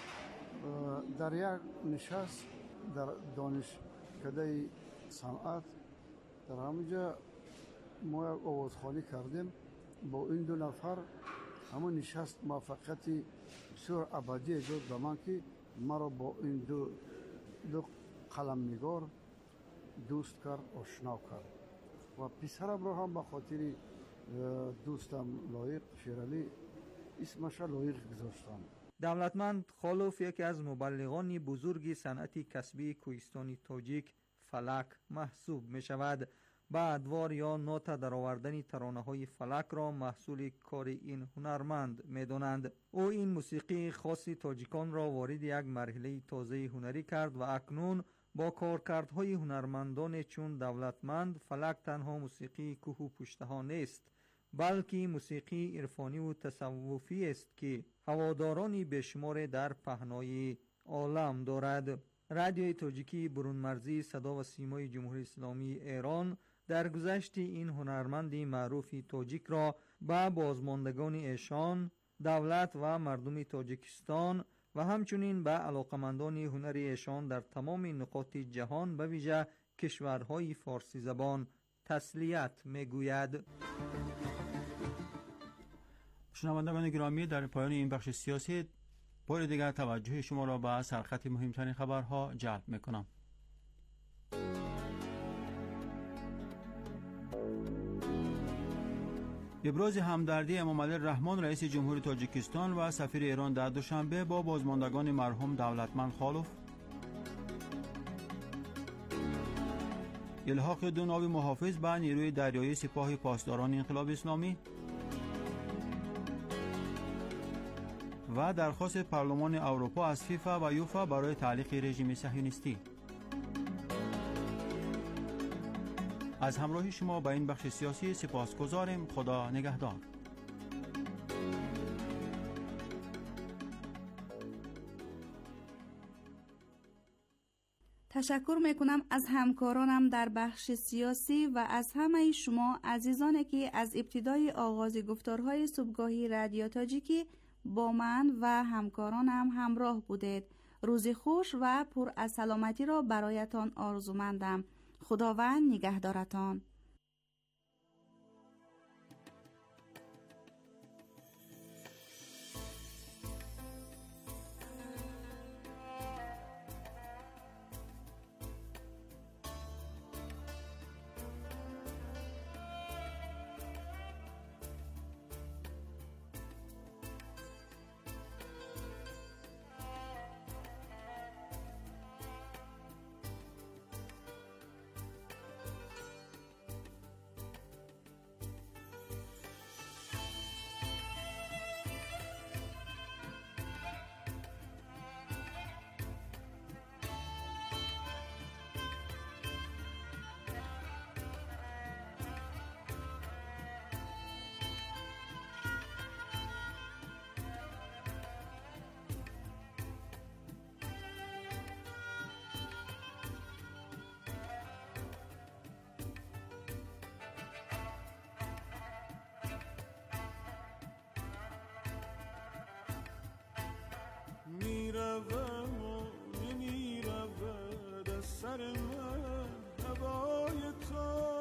R: در یک نشست در دانشکده صنعت در همونجا ما یک آوازخوانی کردیم با این دو نفر. همون نشست موفقیت بسیار ابدی داد به من که مرا با این دو دو قلمنگار دوست کرد، آشنا کرد و پسرم را هم به خاطر دوستم لایق شیرالی اسمش لایق گذاشتم.
Q: دولتمند خالف یکی از مبلغان بزرگ صنعت کسبی کوهستانی تاجیک فلک محسوب می شود. با ادوار یا نوت در آوردن ترانه های فلک را محصول کار این هنرمند می دانند. او این موسیقی خاص تاجیکان را وارد یک مرحله تازه هنری کرد و اکنون با کارکردهای هنرمندان چون دولتمند فلک تنها موسیقی کوه و پشته ها نیست، بلکه موسیقی عرفانی و تصوفی است که هوادارانی بشمار در پهنای عالم دارد. رادیوی تاجیکی برون مرزی صدا و سیمای جمهوری اسلامی ایران در گذشت این هنرمند معروف تاجیک را به بازماندگان ایشان، دولت و مردم تاجیکستان و همچنین به علاقمندان هنر ایشان در تمام نقاط جهان به ویژه کشورهای فارسی زبان تسلیت میگوید.
D: شنوندگان گرامی، در پایان این بخش سیاسی بار دیگر توجه شما را به سرخط مهمترین خبرها جلب میکنم. ابراز همدردی امام علی رحمان رئیس جمهوری تاجیکستان و سفیر ایران در دوشنبه با بازماندگان مرحوم دولتمند خالف. الحاق دو ناو محافظ به نیروی دریایی سپاه پاسداران انقلاب اسلامی و درخواست پارلمان اروپا از فیفا و یوفا برای تعلیق رژیم صهیونیستی. از همراهی شما با این بخش سیاسی سپاسگزاریم. خدا نگهدار.
B: تشکر میکنم از همکارانم در بخش سیاسی و از همه شما عزیزانی که از ابتدای آغاز گفتارهای صبحگاهی رادیو تاجیکی با من و همکارانم همراه بودید. روزی خوش و پر از سلامتی را برایتان آرزومندم. خداوند نگهدارتان.
W: سر من هوای تو،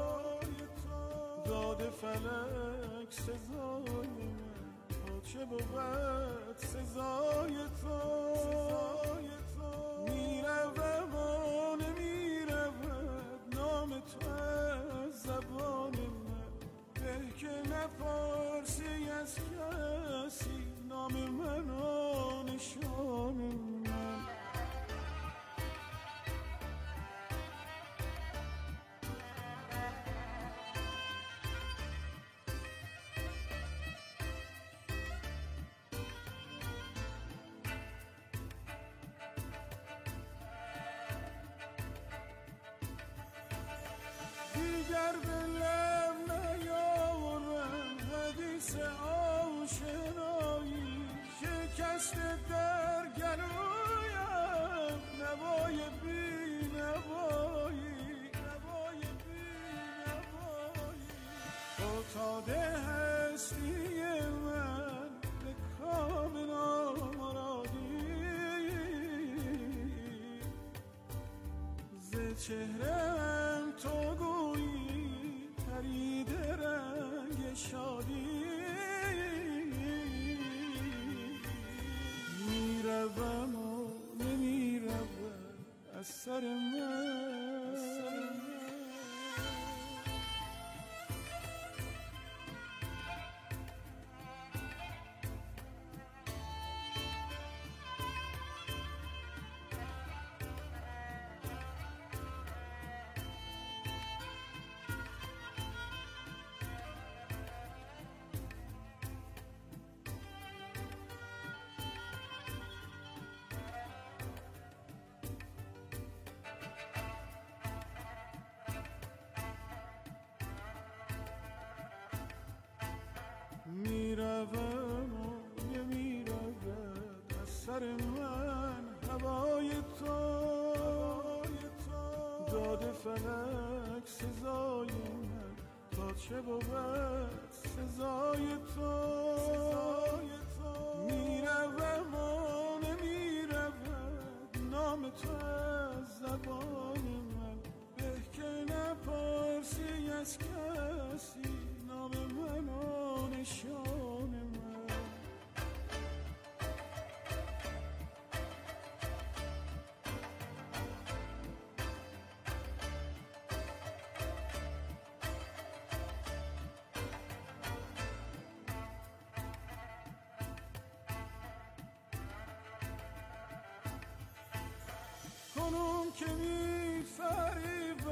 W: داد فلک سزای من، تا چه بود سزای تو. میروم و نمیرود نام تو از زبان من، به که نپرسی از کسی نام من و نشان من. دیگر دلم نیاورم حدیث آشنایی، شکست در گلویم نوای بی نوایی، نوای بی نوایی. فتاده هستی من به کام نامرادی، ز چهره‌ام تو گویی پریده رنگ شادی. میروم و نمیروم از سر من. میروم و نمیرود از سر من هوای تو، داد فلک سزای من، تا چه بود سزای تو. میروم و نمیرود نام تو از زبان من، به که نپرسی از کسی نام من و نشان من. کنون که می‌فری